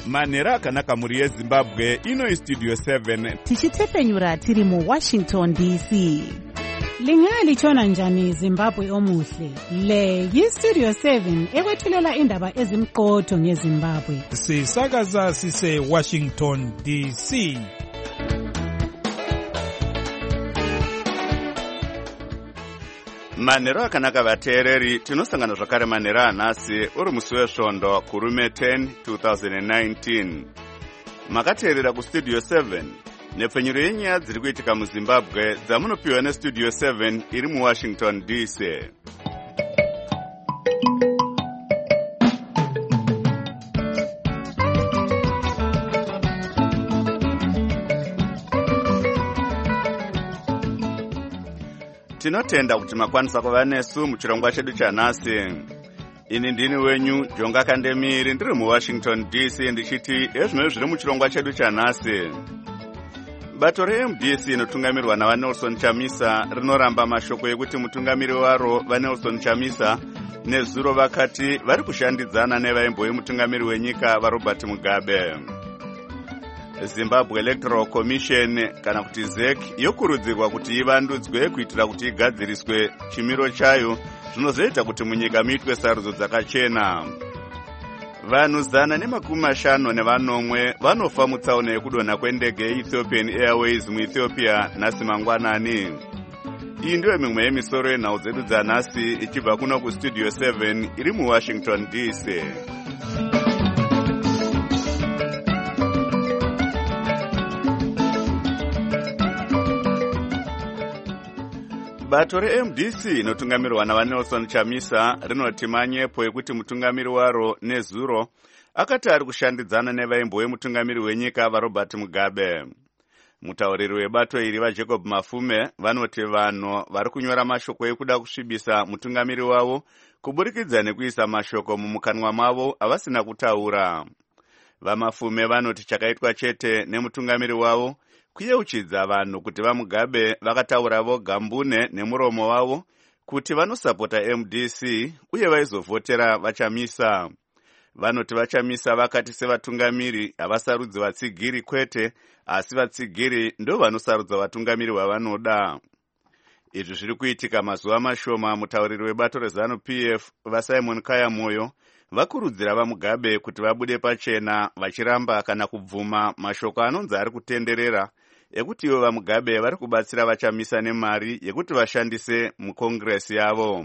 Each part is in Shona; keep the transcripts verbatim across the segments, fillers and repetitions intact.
manhero akanaka mhuri yezimbabwe. Ino istudio seven tichitefenyura tiri muwashington D C. Lingalitshona njani Zimbabwe omuhle? Le yistudio seven ekwethulela indaba ezimqotho ngeZimbabwe. Sisakaza sise Washington D C. manhero akanaka vateereri, tinosangana zvakare manhero anhasi uri musi wesvondo kurume ten twenty nineteen. Makateerera kustudio seven nepfenyuro yenyaya dziri kuitika muzimbabwe dzamunopiwa nestudio seven iri muwashington D C. Tinotenda kuti makwanisa kuva nesu muchirongwa chedu chanhasi. Ini ndini wenyu Jonga Kandemiri, ndiri muwashington D C, ndichiti ezvimwe zviri muchirongwa chedu chanhasi. Bato re-M D C inotungamirwa naVaNelson Chamisa rinoramba mashoko ekuti mutungamiri waro vaNelson Chamisa nezuro vakati vari kushandidzana nevaimbove mutungamiri wenyika vaRobert Mugabe. Zimbabwe Electoral Commission kana kuti Z E C yokurudzirwa kuti ivandudzwe kuitira kuti igadziriswe chimiro chayo zvinozoita kuti munyika muitwe sarudzo dzakachena. Vanhu zana nemakumi mashanu nevanomwe vanofa mutsaona yekudonha kwendege yeEthiopian Airways muEthiopia nhasi mangwanani. Iyi ndiyo mimwe yemisoro yenhau dzedu dzanhasi ichibva kuno kustudio seven iri muwashington D C. Bato re-M D C inotungamirwa naVaNelson Chamisa rinoti manyepo ekuti mutungamiri waro nezuro akati ari kushandidzana nevaimbove mutungamiri wenyika vaRobert Mugabe. Mutauriri webato iri vaJacob Mafume vanoti vanhu vari kunyora mashoko ekuda kusvibisa mutungamiri wavo kuburikidza nekuisa mashoko mumukanwa mavo avasina kutaura. VaMafume vanoti chakaitwa chete nemutungamiri wavo kuyeuchidza vanhu kuti vaMugabe vakataura voga mbune nemuromo wavo kuti vanosapota M D C uye vaizovhotera vaChamisa. Vanoti vaChamisa vakati sevatungamiri havasarudzi vatsigiri kwete, asi vatsigiri ndo vanosarudza vatungamiri vavanoda. Izvi zviri kuitika mazuva mashoma mutauriri webato reZANU-P F vaSimon Kayamoyo vakurudzira vaMugabe kuti vabude pachena vachiramba kana kubvuma mashoko anonzi ari kutenderera ekuti ivo vaMugabe vari kubatsira vaChamisa nemari yekuti vashandise mukongresi yavo.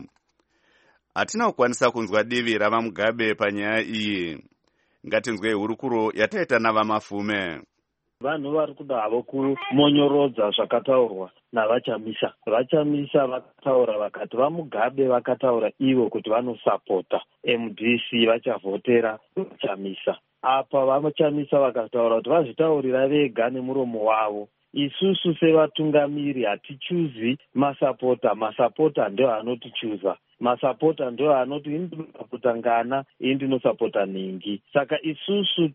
Hatina kukwanisa kunzwa divi ravaMugabe panyaya iyi. Ngatinzwe hurukuro yataita navaMafume. Vanhu vari kuda havo kumonyorodza zvakataurwa navaChamisa. VaChamisa vakataura vakati vaMugabe vakataura ivo kuti vanosapota M D C vachavhotera vaChamisa. Apa vaChamisa vakataura kuti vazvitaurira vega nemuromo wavo. Isusu sevatungamiri hatichuzi masapota, masapota ndio anotichuza. Masapota ndio anoti ini ndinosapota Ngana, ini ndinosapota Ningi. Saka isusu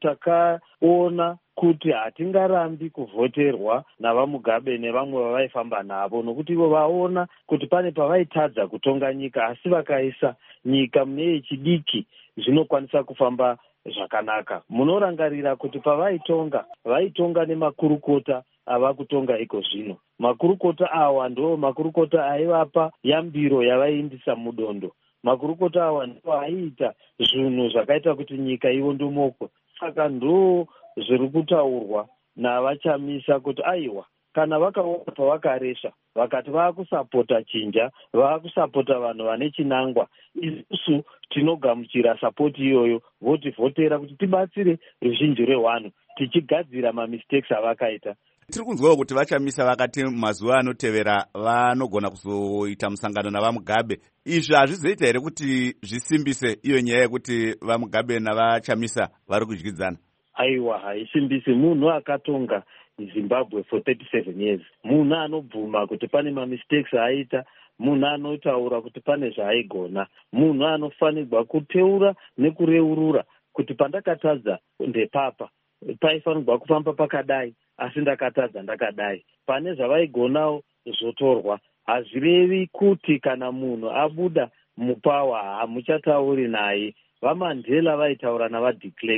takaona kuti hatingarambi kuvhoterwa navaMugabe nevamwe vavaifamba navo, nokuti ivo vaona kuti pane pavaitadza kutonga nyika asi vakaisa nyika mune yechidiki zvinokwanisa kufamba zvakanaka. Munorangarira kuti pavaitonga vaitonga nemakurukota ava kutonga iko zvino. Makurukota awa ndo makurukota aivapa yambiro yavaiindisa mudondo. Makurukota awa ndo aiita zvinhu zvakaita kuti nyika ivondomokwe. Saka ndo zviri kutaurwa navaChamisa kuti aiwa kana vakaona pavakaresha vakati vaakusapota chinja, vaakusapota vanhu vane chinangwa, isusu tinogamuchira sapoti iyoyo votivhotera kuti tibatsire ruzhinji rwewanhu tichigadzira mamistakes avakaita. Tiri kunzwawo kuti vaChamisa vakati mazuva anotevera vanogona kuzoita musangano navaMugabe. Izvi hazvizoita here kuti zvisimbise iyo nyaya yekuti vaMugabe navaChamisa vari kudyidzana? Aiwa, haisimbisi. Munhu akatonga Zimbabwe for thirty-seven years. Munhu anobvuma kuti pane mamistakes aita, munhu anotaura kuti pane zvaaigona, munhu anofanirwa kuteura nekureurura kuti pandakatadza ndepapa, paifanirwa kufamba pakadai asi ndakatadza ndakadai. Pane zvavaigonawo zvotorwa. Hazvirevi kuti kana munhu abuda mupawa hamuchatauri naye. VaMandela vaitaura navaDe Klerk,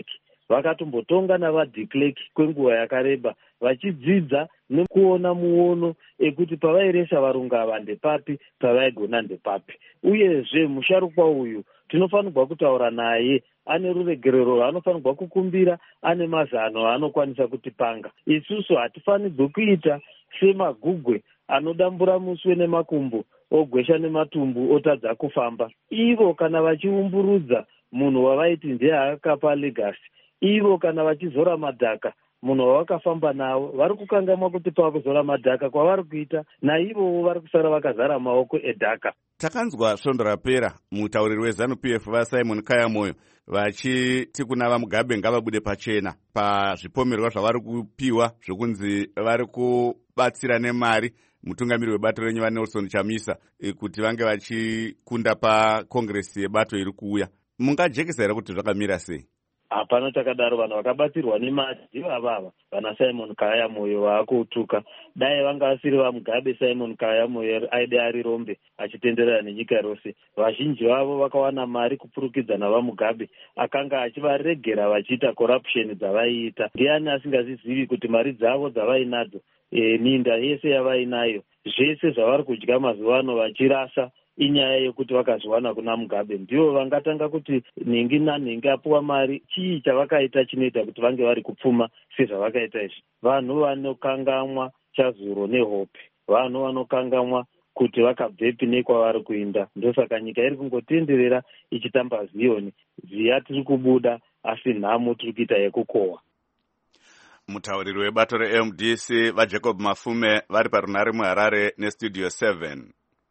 vakatombotonga navaDe Klerk kwenguva yakareba vachidzidza nekuona muono ekuti pavairesa varungu ava ndepapi, pavaigona ndepapi. Uyezve musharukwa uyu tinofanirwa kutaura naye, ane ruregerero rwaanofanirwa kukumbira, ane mazano aanokwanisa kutipanga. Isusu hatifanirwe kuita semagugwe anodambura muswe nemakumbo ogwesha nematumbu otadza kufamba. Ivo kana vachiumburudza munhu wavaiti ndiye akapa legacy, ivo kana vachizora madhaka munhu wavakafamba nawo, vari kukangamwa kuti pavakuzora madhaka kwavari kuita, naivowo vari kusara vakazara maoko edhaka. Takanzwa svondo rapera mutauriri weZANU-P F vaSimon Kayamoyo vachiti kuna vaMugabe ngavabude pachena pazvipomerwa zvavari kupiwa zvokunzi vari kubatsira nemari mutungamiri webato renyu vaNelson Chamisa kuti vange vachikunda pakongresi yebato iri kuuya. Mungajekesa here kuti zvakamira sei? Hapana chakadaro. Vanhu vakabatsirwa nemari ndivavava vana Simon Kayamoyo vaakutuka. Dai vanga vasiri vaMugabe, Simon Kayamoyo aide ari Rombe achitenderera nenyika rose. Vazhinji vavo vakawana mari kupurukidza navaMugabe, akanga achivaregera vachiita corruption dzavaiita. Ndiani asingazizivi kuti mari dzavo dzavainadzo, e, minda yese yavainayo, zvese zvavari kudya mazuva ano vachirasa, inyaya yekuti vakazwana kuna Mugabe. Ndivo vangatanga kuti nhingi nanhingi apuwa mari, chii chavakaita chinoita kuti vange vari kupfuma sezvavakaita izvi. Vanhu vanokangamwa chazuro nehope, vanhu vanokangamwa kuti vakabvepi nekwavari kuinda. Ndosaka nyika iri kungotenderera ichitamba Zioni. Ziya tiri kubuda, asi nhamo tiri kuita yekukohwa. Mutauriri webato reM D C vaJacob Mafume vari parunare muHarare neStudio seven.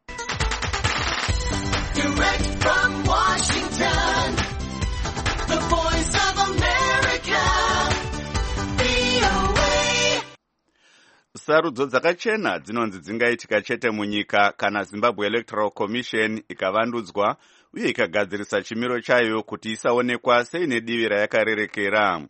Direct from Washington, the voice of America, V O A. Sarudzo dzakachena dzinonzi dzingaitika chete munyika kana Zimbabwe Electoral Commission ikavandudzwa uye ikagadzirisa chimiro chayo kuti isaonekwa seine divi rayakarerekera.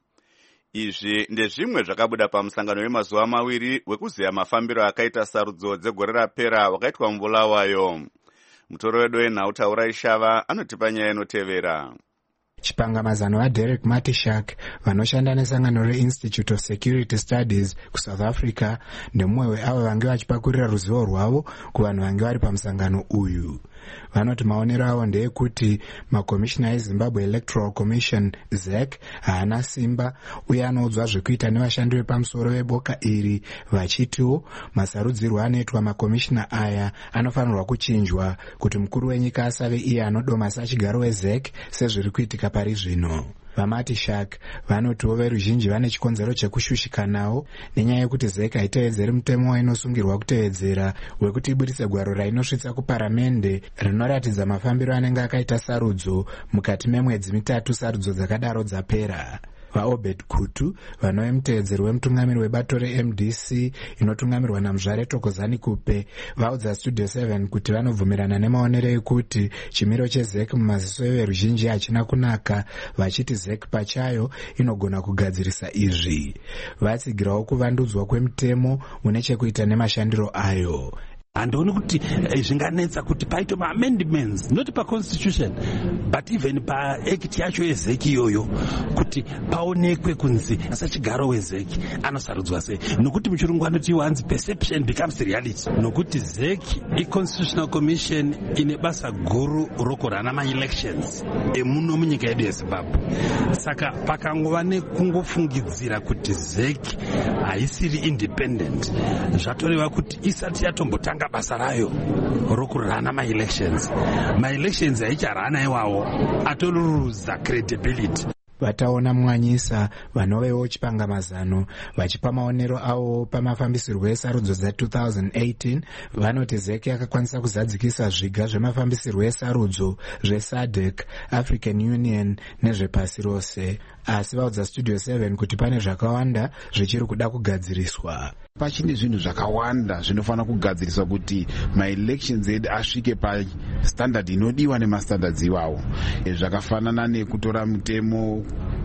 Izvi ndezvimwe zvakabuda pamusangano wemazuva maviri wekuziya mafambiro akaita sarudzo dzegore rapera wakaitwa muBulawayo. Mutoro wedu wenhau Ishava anotipa nyaya inotevera. Chipangamazano vaDerek Matishak vanoshanda nesangano reInstitute of Security Studies kuSouth Africa ndemumwe weavo vange vachipakurira ruzivo rwavo kuvanhu vange vari pamusangano uyu. Vanoti maonero avo ndeyekuti makomishina eZimbabwe Electoral Commission Z E C haana simba uye anoudzwa zvekuita nevashandi vepamusoro veboka iri, vachitiwo masarudzirwo anoitwa makomishina aya anofanirwa kuchinjwa kuti mukuru wenyika asave iye anodomasa chigaro weZ E C sezviri kuitika pari zvino. VaMatishak vanotiwo veruzhinji vane chikonzero chekushushikanawo nenyaya yekuti Z E C haitevedzeri mutemo wainosungirwa kutevedzera wekuti ibudise gwaro rainosvitsa kuparamende rinoratidza mafambiro anenge akaita sarudzo mukati memwedzi mitatu sarudzo dzakadaro dzapera. VaObed Kutu vanove mutevedzeri wemutungamiri webato reM D C inotungamirwa naMuzvare Thokozani Kupe vaudza Studio seven kuti vanobvumirana nemaonero ekuti chimiro cheZ E C mumaziso everuzhinji hachina kunaka, vachiti Z E C pachayo inogona kugadzirisa izvi. Vatsigirawo kuvandudzwa kwemutemo une chekuita nemashandiro ayo. Handioni kuti zvinganetsa kuti paito ma-amendments not pa-constitution but even pa-act yacho yeZ E C iyoyo kuti paonekwe kunzi asachigaro weZ E C anosarudzwa sei, nokuti muchirungu anoti once perception becomes reality, nokuti Z E C i-constitutional commission ine basa guru rokurana ma-elections emuno munyika yedu yeZimbabwe. Saka pakangova nekungofungidzira kuti Z E C haisiri independent, zvatoreva kuti isati yatombotanga basa rayo rokurana ma-elections. Ma-elections haicharana iwawo, atoluruza credibility. Vataona Mwanyisa vanovewo chipangamazano vachipa maonero avo pamafambisirwo esarudzo dza two thousand eighteen vanoti Z E C yakakwanisa kuzadzikisa zviga zvemafambisirwo esarudzo zveSADC, African Union nezvepasi rose, asi vaudza Studio seven kuti pane zvakawanda zvichiri kuda kugadziriswa. Pachine zvinhu zvakawanda zvinofanira kugadziriswa kuti ma-elections edu asvike pastandard inodiwa nemastandards iwawo. Zvakafanana nekutora mutemo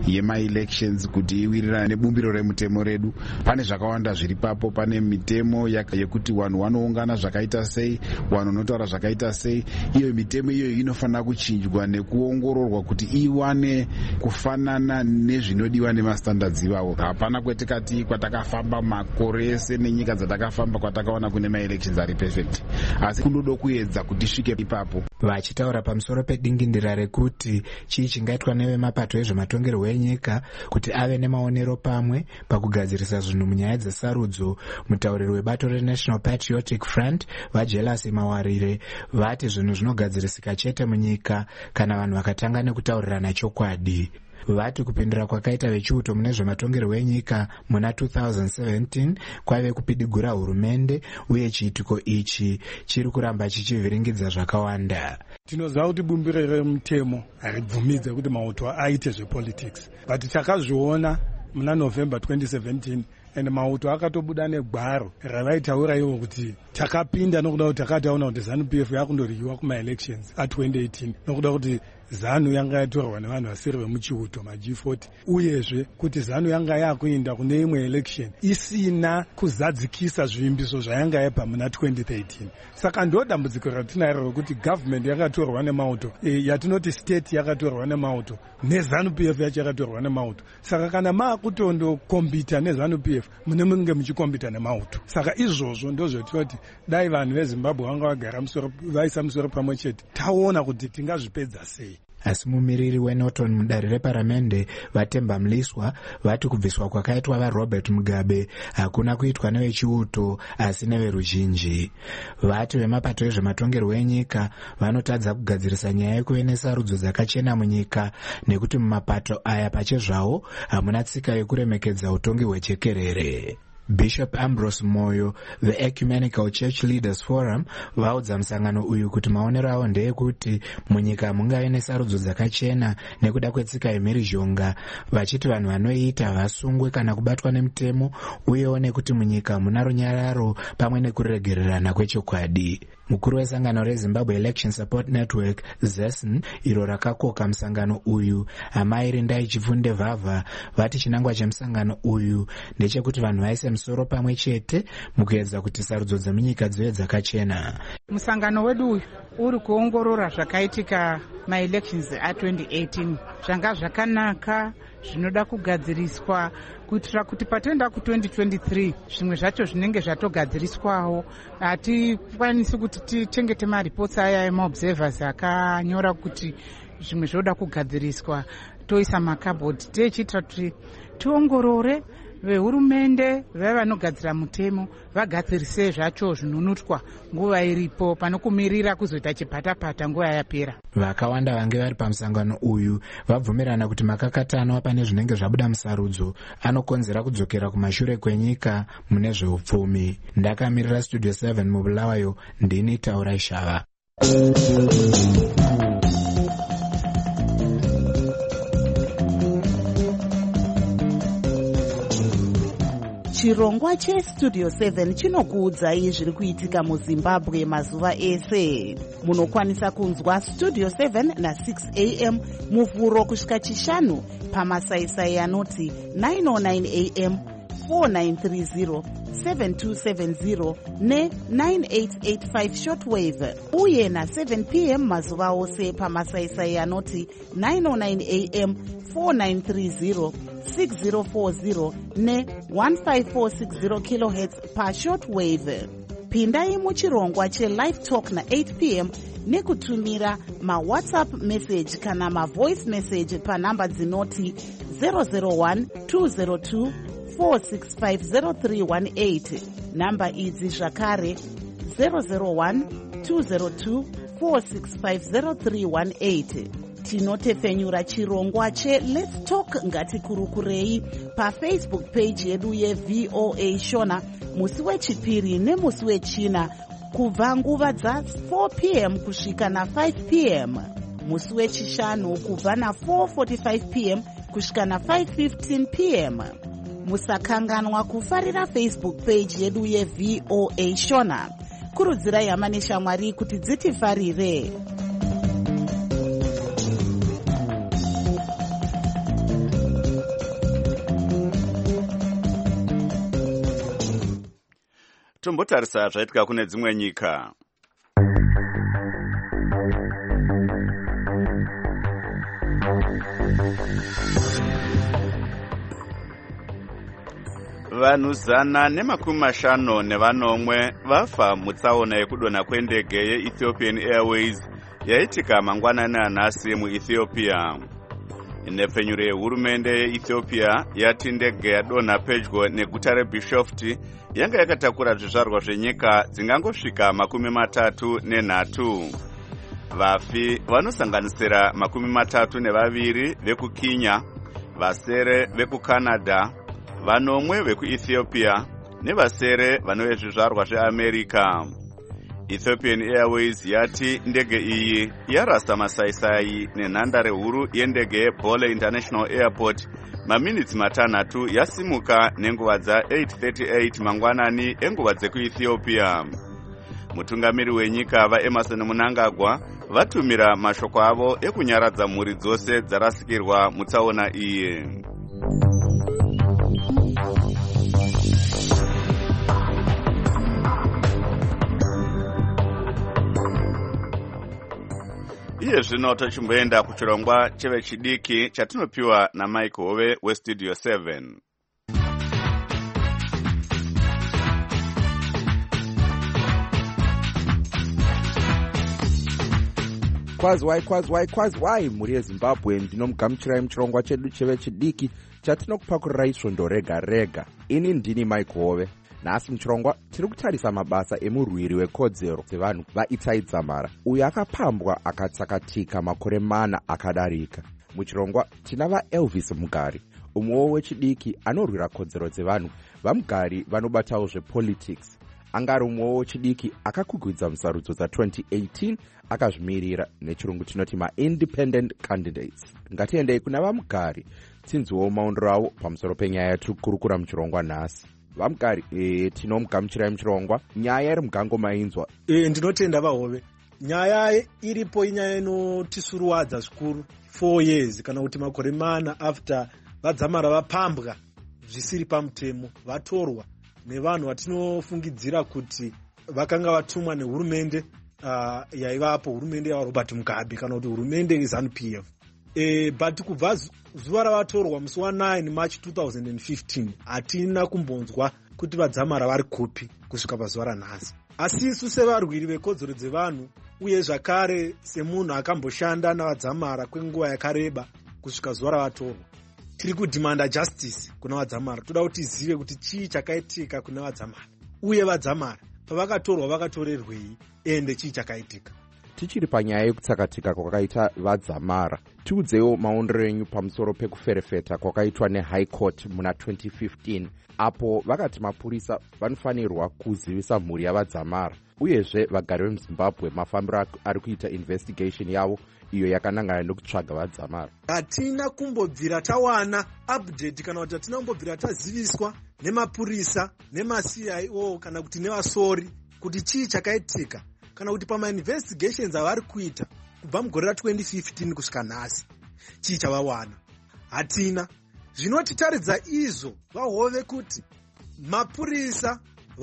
yemaelections kuti iwirirane nebumbiro remutemo redu. Pane zvakawanda zviri papo, pane mitemo yekuti vanhu vanoungana zvakaita sei, vanhu vanotaura zvakaita sei. Iyo mitemo iyo inofanira kuchinjwa nekuongororwa kuti iwane kufanana nezvinodiwa nemastandards ivavo. Hapana kwetikati kwatakafamba makore ese nenyika dzatakafamba kwatakaona kune maelections ari perfect, asi kunodo kuedza kuti svike ipapo. Vachitaura pamusoro pedingindira rekuti chii chingaitwa nevemapato ezvematongerwo enyika kuti ave nemaonero pamwe pakugadzirisa zvinhu munyaya dzesarudzo, mutauriri webato reNational Patriotic Front vaJelasi Mawarire vati zvinhu zvinogadzirisika chete munyika kana vanhu vakatanga nekutaurirana chokwadi. Vati kupindura kwakaita vechiuto mune zvematongerwo enyika muna two thousand seventeen kwaive kupidigura hurumende, uye chiitiko ichi chiri kuramba chichivhiringidza zvakawanda. Tinoziva kuti bumbiro remutemo haribvumidze kuti mauto aite zvepolitics, but takazviona muna November twenty seventeen ende mauto akatobuda negwaro ravaitaura ivo kuti takapinda nokuda kuti takataona kuti ZANU P F yakundoryiwa kumaelections a twenty eighteen nokuda kuti ZANU yanga yatorwa nevanhu vasiri vemuchiuto ma G forty, uyezve kuti ZANU yanga yakuinda kune imwe election isina kuzadzikisa zvivimbiso zvayanga yapa muna twenty thirteen. Saka ndo dambudziko ratinaro rokuti government yakatorwa nemauto, e, yatinoti state yakatorwa nemauto, neZANU P F yacho yakatorwa nemauto. Saka kana maakutondokombita neZANU P F mune munge muchikombita nemauto. Saka izvozvo ndozvototi dai vanhu veZimbabwe vanga vagara musoro vaisa musoro pamwe chete taona kuti tingazvipedza sei. Asi mumiriri weNorton mudare reparamende Vatemba Mliswa vati kubviswa kwakaitwa vaRobert Mugabe hakuna kuitwa nevechiuto asi neveruzhinji. Vati vemapato ezvematongerwo enyika vanotadza kugadzirisa nyaya yekuve nesarudzo dzakachena munyika nekuti mumapato aya pachezvawo hamuna tsika yekuremekedza utongi hwechekerere. Bishop Ambrose Moyo, the Ecumenical Church Leaders Forum, vaudza musangano uyu kuti maonero avo ndeyekuti munyika mungave nesarudzo dzakachena nekuda kwetsika yemhirizhonga, vachiti vanhu vanoiita vasungwe kana kubatwa nemutemo, uyewo nekuti munyika muna runyararo pamwe nekuregererana kwechokwadi. Mukuru wesangano reZimbabwe Election Support Network Z E S N iro rakakoka musangano uyu, Amai Rindai Chifunde Vavha, vati chinangwa chemusangano uyu ndechekuti vanhu vaise musoro pamwe chete mukuedza kuti sarudzo dzemunyika dzive dzakachena. Musangano wedu uyu uri kuongorora zvakaitika maelections a twenty eighteen zvanga zvakanaka zvinoda kugadziriswa kuitira kuti patoenda ku twenty twenty-three zvimwe zvacho zvinenge zvatogadziriswawo. Hatikwanisi kuti tichengete maripotsi aya emaobservers akanyora kuti zvimwe zvoda kugadziriswa toisa makabhodi tichiitira kuti tiongorore vehurumende vaya vanogadzira mutemo vagadzirise zvacho zvinonutwa nguva iripo pano kumirira kuzoita chipatapata nguva yapera. Vakawanda vange vari pamusangano uyu vabvumirana kuti makakatano pane zvinenge zvabuda musarudzo anokonzera kudzokera kumashure kwenyika mune zveupfumi. Ndakamirira Studio seven mubulawayo, ndini Taura Shava. Chirongwa cheStudio seven chinokuudzai zviri kuitika muZimbabwe mazuva ese. Munokwanisa kunzwa Studio seven na six a m muvhuro kusvika chishanu pamasaisai anoti nine oh nine a m, four nine three zero, seven two seven zero ne nine eight eight five shortwave, uye na seven p m mazuva ose pamasaisai anoti nine oh nine a m, four nine three zero, six zero four zero ne one five four six zero kilohertz pa shortwave. Pindai muchirongwa cheLive Talk na eight p m nekutumira mawhatsapp message kana mavoice message panhamba dzinoti zero zero one two zero two four six five zero three one eight. Namba idzi zvakare zero zero one two zero two four six five zero three one eight. Tinotefenyura chirongwa che Let's Talk Ngatikurukurei paFacebook page yedu yeV O A Shona musi wechipiri nemusi wechina kubva nguva dza four p m kusvika na five p m, musi wechishanu kubva na four forty-five p m kusvika na five fifteen p m. Musakanganwa kufarira Facebook page yedu yeV O A Shona. Kurudzirai hama neshamwari kuti dzitifarire. tombotarisa zvaitika kune dzimwe nyika. Vanhu zana nemakumi mashanu nevanomwe vafa mutsaona yekudonha kwendege yeEthiopian Airways yaitika mangwanani anhasi muEthiopia. Nepfenyuro yehurumende yeEthiopia yati ndege yadonha pedyo neguta reBishoftu yanga yakatakura zvizvarwa zvenyika dzingangosvika makumi matatu nenhatu. Vafi vanosanganisira makumi matatu nevaviri vekuKenya, vasere vekuCanada, vanomwe vekuEthiopia nevasere vanove zvizvarwa zveAmerica. Ethiopian Airways yati ndege iyi yarasa masaisai nenhandare huru yendege yeBole International Airport maminitsi matanhatu yasimuka nenguva dza-eight thirty-eight mangwanani enguva dzekuEthiopia. Mutungamiri wenyika vaEmerson Mnangagwa vatumira mashoko avo ekunyaradza mhuri dzose dzarasikirwa mutsaona iyi. Iye zvino tochimboenda kuchirongwa chevechidiki chatinopiwa naMike Hove weStudio seven. Kwazwai kwazwai kwazwai muri yeZimbabwe, ndinomugamuchirai muchirongwa chedu chevechidiki chatinokupakurai svondo rega rega. Ini ndini Mike Hove. Nhasi muchirongwa tiri kutarisa mabasa emurwiri wekodzero dzevanhu vaItai Dzamara, uyo akapambwa akatsakatika makore mana akadarika. Muchirongwa tina vaElvis Mugari, umwewo wechidiki anorwira kodzero dzevanhu vaMugari vanobatawo zvepolitics. Angari umwewo wechidiki akakwigwidza musarudzo dza-twenty eighteen akazvimirira, nechirungu tinoti ma-independent candidates. Ngatiendei kuna vaMugari tinzwewo maondero avo pamusoro penyaya yatiri kukurukura muchirongwa nhasi. Vamugari, e, tinomugamuchirai muchirongwa. Nyaya iri mugango mainzwa. E, ndinotenda vaHove. Nyaya iripo inyaya inotisuruwadza zvikuru. four years kana kuti makore mana after vaDzamara vapambwa zvisiri pamutemo, vatorwa nevanhu vatinofungidzira kuti vakanga vatumwa nehurumende uh, yaivapo, hurumende yaRobert Mugabe kana kuti hurumende yeZANU-P F. E, but kubva zuva ravatorwa musi wa-nine March two thousand fifteen hatina kumbonzwa kuti vaDzamara vari kupi kusvika pazuva ranhasi. Asi isu sevarwiri vekodzero dzevanhu uye zvakare semunhu akamboshanda navaDzamara kwenguva yakareba kusvika zuva ravatorwa, tiri kudhimanda justice kuna vaDzamara. Toda kuti tizive kuti chii chakaitika kuna vaDzamara uye vaDzamara pavakatorwa vakatorerwei ende chii chakaitika. Tichiri panyaya yekutsakatika kwakaita vaDzamara, tiudzewo maondero enyu pamusoro pekuferefeta kwakaitwa neHigh Court muna twenty fifteen, apo vakati mapurisa vanofanirwa kuzivisa mhuri yavaDzamara uyezve vagari vemuZimbabwe mafambiro ari kuita investigation yavo iyo yakanangana nokutsvaga vaDzamara. Hatina kumbobvira tawana update kana kuti hatina kumbobvira taziviswa nemapurisa nema-C I O kana kuti nevasori kuti chii chakaitika kana kuti pama-investigations avari kuita kubva mugore ra-twenty fifteen kusvika nhasi chii chavawana. Hatina. Zvinotitaridza izvo vaHove kuti mapurisa,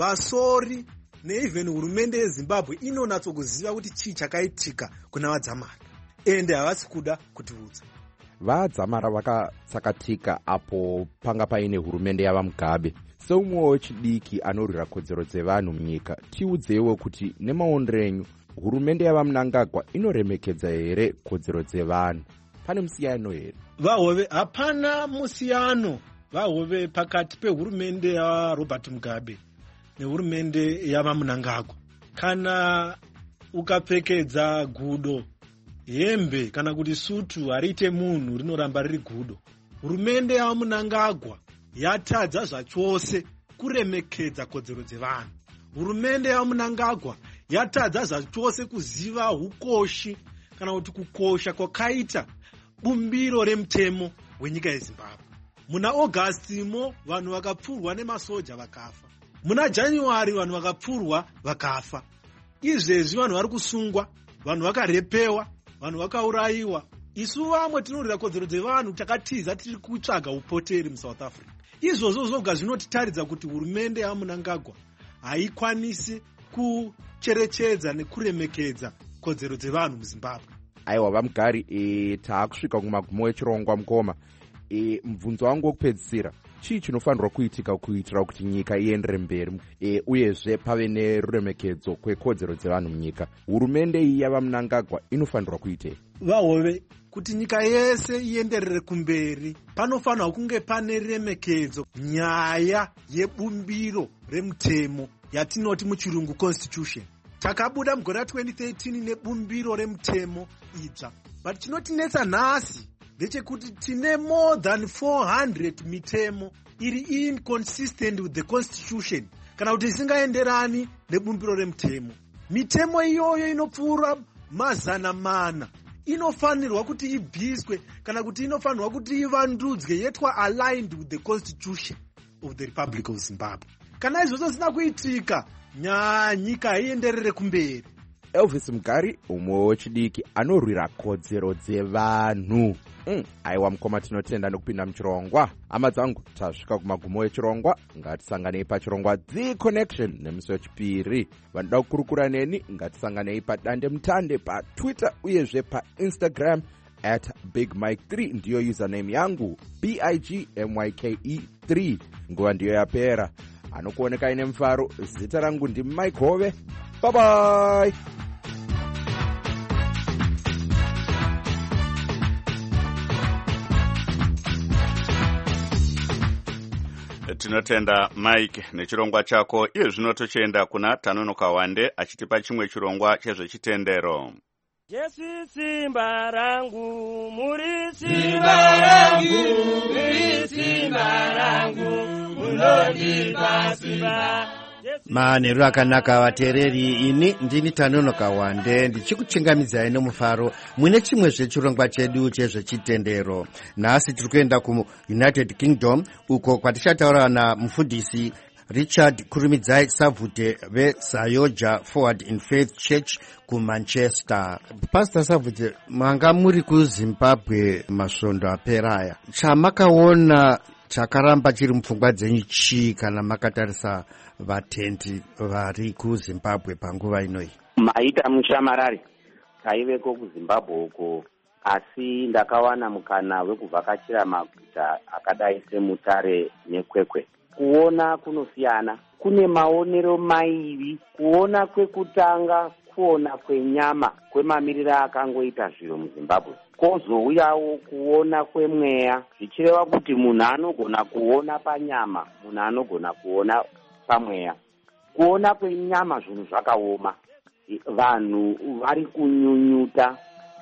vasori neivhen hurumende yeZimbabwe inonatsokuziva kuti chii chakaitika kuna vaDzamara ende havasi kuda kutiudza. VaDzamara vakatsakatika apo panga paine hurumende yavaMugabe. Seumwewo wechidiki anorwira kodzero dzevanhu munyika, tiudzewo kuti nemaondero enyu hurumende yavaMnangagwa inoremekedza here kodzero dzevanhu? Pane musiyano here? VaHove, hapana musiyano vaHove pakati pehurumende yaRobert Mugabe nehurumende yavaMnangagwa. Kana ukapfekedza gudo, hembe kana kuti sutu hariite munhu rinoramba riri gudo. Hurumende yavaMnangagwa yatadza zvachose kuremekedza kodzero dzevanhu. Hurumende yavaMnangagwa yatadza zvachose kuziva ukoshi kana kuti kukosha kwakaita bumbiro remutemo wenyika yeZimbabwe. Muna Augustimo vanhu vakapfurwa nemasoja vakafa. Muna January vanhu vakapfurwa vakafa. Izvezvi vanhu vari kusungwa, vanhu vakarepewa, vanhu vakaurayiwa. Isu vamwe tinorwira kodzero dzevanhu takatiza tiri kutsvaga upoteri muSouth Africa. Izvozvo zvoga zvinotitaridza kuti hurumende yaMnangagwa haikwanisi kucherechedza nekuremekedza kodzero dzevanhu muzimbabwe. Aiwa vamugari, e, taakusvika kumagumo echirongwa mukoma. E, mubvunzo wangu wokupedzisira, chii chinofanirwa kuitika kuitira kuti nyika iendere mberi e, uyezve pave neruremekedzo kwekodzero dzevanhu munyika? Hurumende iyi yava Mnangagwa inofanirwa kuitei? Vahove, kuti nyika yese ienderere kumberi panofanirwa kunge pane remekedzo nyaya yebumbiro remutemo yatinoti muchirungu constitution. Takabuda mugore ra twenty thirteen nebumbiro remutemo idzva, but chinotinetsa nhasi ndechekuti tine more than four hundred mitemo iri inconsistent with the constitution, kana kuti isingaenderani nebumbiro remutemo. Mitemo iyoyo inopfuura mazana mana inofanirwa kuti ibviswe, kana kuti inofanirwa kuti ivandudzwe yetwa aligned with the constitution of the Republic of Zimbabwe. Kana izvozvo zvisina kuitika, nyika haienderere kumberi. Elvis Mugari, umwe wechidiki anorwira kodzero dzevanhu. Mm, aiwa mukoma, tinotenda nekupinda muchirongwa. Hama dzangu, tasvika kumagumo echirongwa. Ngatisanganei pachirongwa The Connection nemusi wechipiri. Vanoda kukurukura neni, ngatisanganei padande mutande paTwitter uyezve paInstagram at Big Mike three ndiyo username yangu, B I G M Y K E three. Nguva ndiyo yapera. Anokuoneka ine mfaro, zita rangu ndi Mike Hove. Bye bye. Tinotenda Mike nechirongwa chako. Iye zvino tochienda kuna Tanonoka Wande achitipa chimwe chirongwa chezvechitendero. Jesu simba rangu, muri simba rangu, muri simba rangu, munondipa simba. Manheru akanaka vateereri, ini ndini Tanonoka Wande ndichikuchingamidzai nomufaro mune chimwe zvechirongwa chedu chezvechitendero. Nhasi tiri kuenda kuUnited Kingdom uko kwatichataura namufundisi Richard Kurumidzai Savute veZayoja Forward in Faith Church kuManchester. Pastor Savute, manga muri kuZimbabwe masvondo aperaya, chamakaona chakaramba chiri mupfungwa dzenyu chii kana makatarisa vatendi vari kuZimbabwe panguva inoyi? Maita mushamarari kaiveko kuZimbabwe uko, asi ndakawana mukana wekuvhakachira maguta akadai seMutare neKwekwe. Kuona kunosiyana, kune maonero mairi. Kuona kwekutanga, kuona kwenyama kwemamiriro akangoita zviro muZimbabwe, kozouyawo kuona kwemweya, zvichireva kuti munhu anogona kuona panyama, munhu anogona kuona pamweya. Kuona kwenyama zvinhu zvakaoma, vanhu vari kunyunyuta,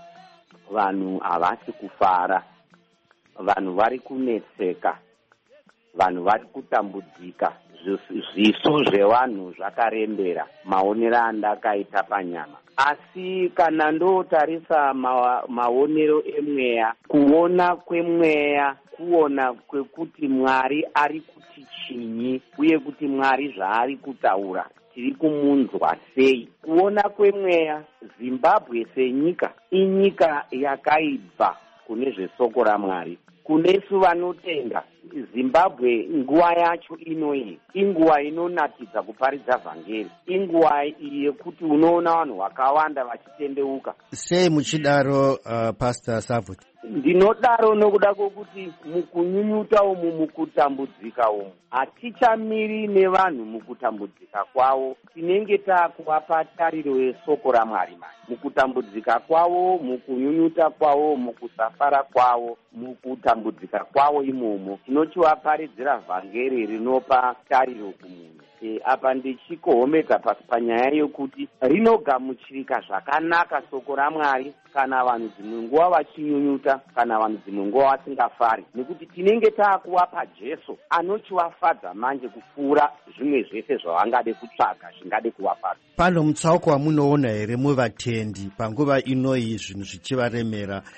vanhu havasi kufara, vanhu vari kunetseka, vanhu vari kutambudzika, zviso zvevanhu zvakarembera, maonero andakaita panyama. Asi kana ndotarisa ma, maonero emweya, kuona kwemweya, kuona kwekuti Mwari ari kuti chinyi uye kuti Mwari zvaari kutaura tiri kumunzwa sei. Kuona kwemweya, Zimbabwe senyika inyika yakaibva kune zvesoko raMwari. Kunesu vanotenda, Zimbabwe nguva yacho inoyi inguva inonatidza kuparidza vhangeri, inguva yekuti unoona vanhu vakawanda vachitendeuka. Sei muchidaro, uh, Pastor Savute? Ndinodaro nokuda kwokuti mukunyunyuta umu, mukutambudzika umu, hatichamiri nevanhu mukutambudzika kwavo, tinenge taakuvapa tariro yesoko raMwari. Mukutambudzika kwavo, mukunyunyuta kwavo, mukusafara kwavo, mukutambudzika kwavo imomo, tinochivaparidzira vhangeri rinopa tariro kumunhu. E, apa ndichikohomedza pasi panyaya yokuti rinogamuchirika zvakanaka soko raMwari kana vanhu dzimwe nguva vachinyunyuta, kana vanhu dzimwe nguva vasingafari, nekuti tinenge taakuvapa Jesu anochivafadza manje kupfuura zvimwe zvese zvavangade kutsvaga zvingade kuvafadza. Pano mutsauko wamunoona here muvatendi panguva inoyi zvinhu zvichivaremera?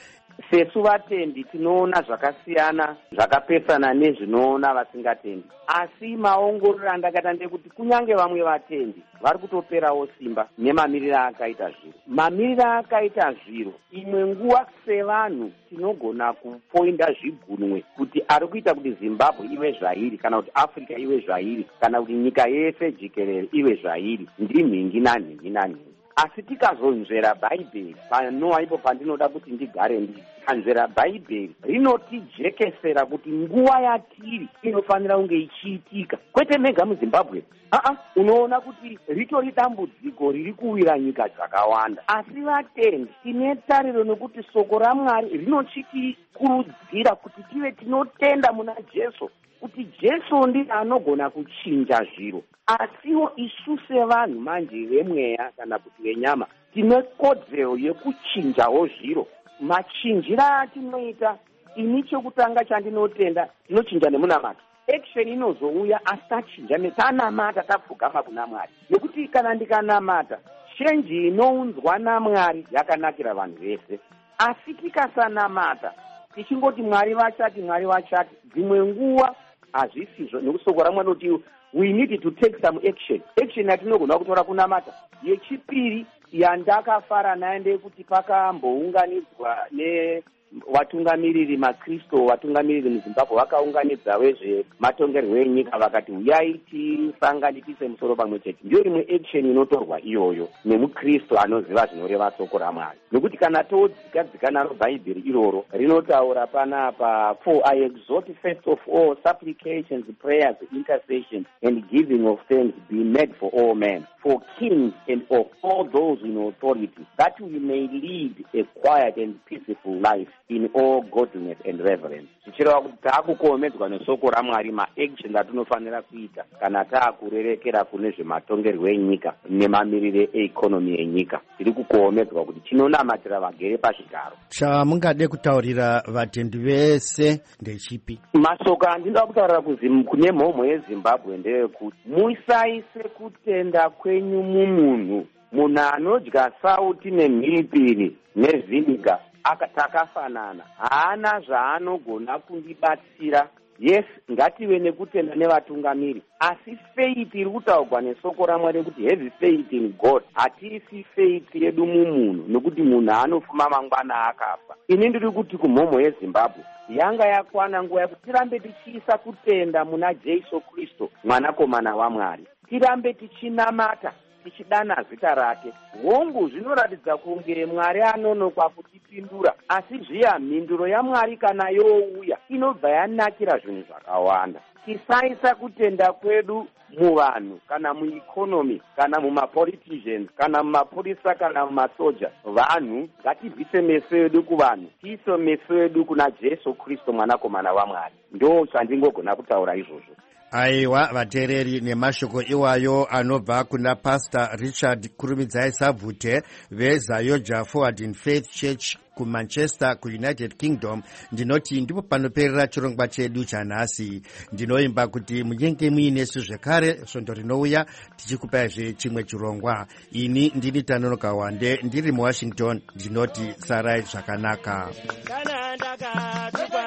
sesu vatendi tinoona zvakasiyana zvakapesana nezvinoona vasingatendi, asi maongororo andakaita ndekuti kunyange vamwe vatendi vari kutoperawo simba nemamiriro akaita zviro. Mamiriro akaita zviro imwe nguva sevanhu tinogona kupoinda zvigunwe kuti ari kuita kuti Zimbabwe ive zvairi, kana kuti Africa ive zvairi, kana kuti nyika yese jikerere ive zvairi, ndimhingi nanhingi nanhingi. Asi tikazonzvera bhaibheri, panowa ipo pandinoda kuti ndigare ndiri, kanzvera bhaibheri rinotijekesera kuti nguva yatiri inofanira kunge ichiitika, kwete mega muZimbabwe. Aa, unoona kuti ritori dambudziko riri kuwira nyika dzakawanda. Asi vatendi tine tariro nekuti soko raMwari rinochitikurudzira kuti tive tinotenda muna Jesu, kuti Jesu ndiye anogona kuchinja zviro. Asiwo isu sevanhu manje vemweya kana kuti venyama tine kodzero yekuchinjawo zviro. Machinjira atinoita ini chekutanga chandinotenda tinochinja nemunamato. Action inozouya asi tachinja netanamata tapfugama kuna Mwari. Nekuti kana ndikanamata chenji inounzwa naMwari yakanakira vanhu vese. Asi tikasanamata tichingoti Mwari vachati Mwari vachati, dzimwe nguva hazvisizvo. Nekusoko raMwari kuti we need to take some action. Action yatinogona kutora kunamata. Yechipiri yandakafara nayo ndeyekuti pakambounganidzwa ne vatungamiriri maKristo, vatungamiriri muZimbabwe vakaunganidza vezvematongerwo enyika vakati uyai tisanganitise musoro pamwe chete. Ndiyo imwe action inotorwa iyoyo nemuKristo anoziva zvinoreva soko raMwari. Nekuti kana todzika-dzika naro bhaibheri iroro rinotaura panapa, for I exhort first of all supplications, prayers, intercessions and giving of thanks be made for all men, for kings and of all those in authority, that we may lead a quiet and peaceful life in all godliness and reverence. Tichireva kuti taakukomedzwa nesoko raMwari ma-action atinofanira kuita kana taakurerekera kune zvematongerwo enyika nemamirire eikonomi yenyika. Tiri kukomedzwa kuti tinonamatira vagere pachigaro. Chamungade kutaurira vatendi vese ndechipi? Masoko andinoda kutaurira kune mhomho yeZimbabwe ndeyekuti musaise kutenda kwenyu mumunhu. Munhu anodya sauti nemhiripiri nevhiniga takafanana, haana zvaanogona kundibatsira. Yes, ngative nekutenda nevatungamiri, asi faith iri kutaurwa nesoko raMwari kuti have faith in God. Hatisi faith yedu mumunhu, nokuti munhu anofuma mangwana akafa. Ini ndiri kuti kumhomho yeZimbabwe yanga yakwana nguva yekuti tirambe tichiisa kutenda muna Jesu Kristu mwanakomana waMwari, tirambe tichinamata tichidana zita rake. Hongu zvinoratidza kunge Mwari anonokwa kutipindura, asi zviya mhinduro yaMwari kana youya inobva yanakira zvinhu zvakawanda. Tisaisa kutenda kwedu muvanhu kana mueconomy kana mumapoliticians kana mumapurisa kana mumasoja. Vanhu ngatibvise meso edu kuvanhu, tiise meso edu kuna Jesu Kristu mwanakomana waMwari. Ndo chandingogona kutaura izvozvo. Aiwa vateereri, nemashoko iwayo anobva kuna Pastor Richard Kurumidzai Sabvute veZayoja Forward in Faith Church kuManchester kuUnited Kingdom. Ndinoti ndipo panoperera chirongwa chedu chanhasi. Ndinoimba kuti munenge muinesu zvekare svondo rinouya tichikupaizve chimwe chirongwa. Ini ndini Tanonoka Wande ndiri muWashington. Ndinoti sarai zvakanaka. Kana ndakatukwa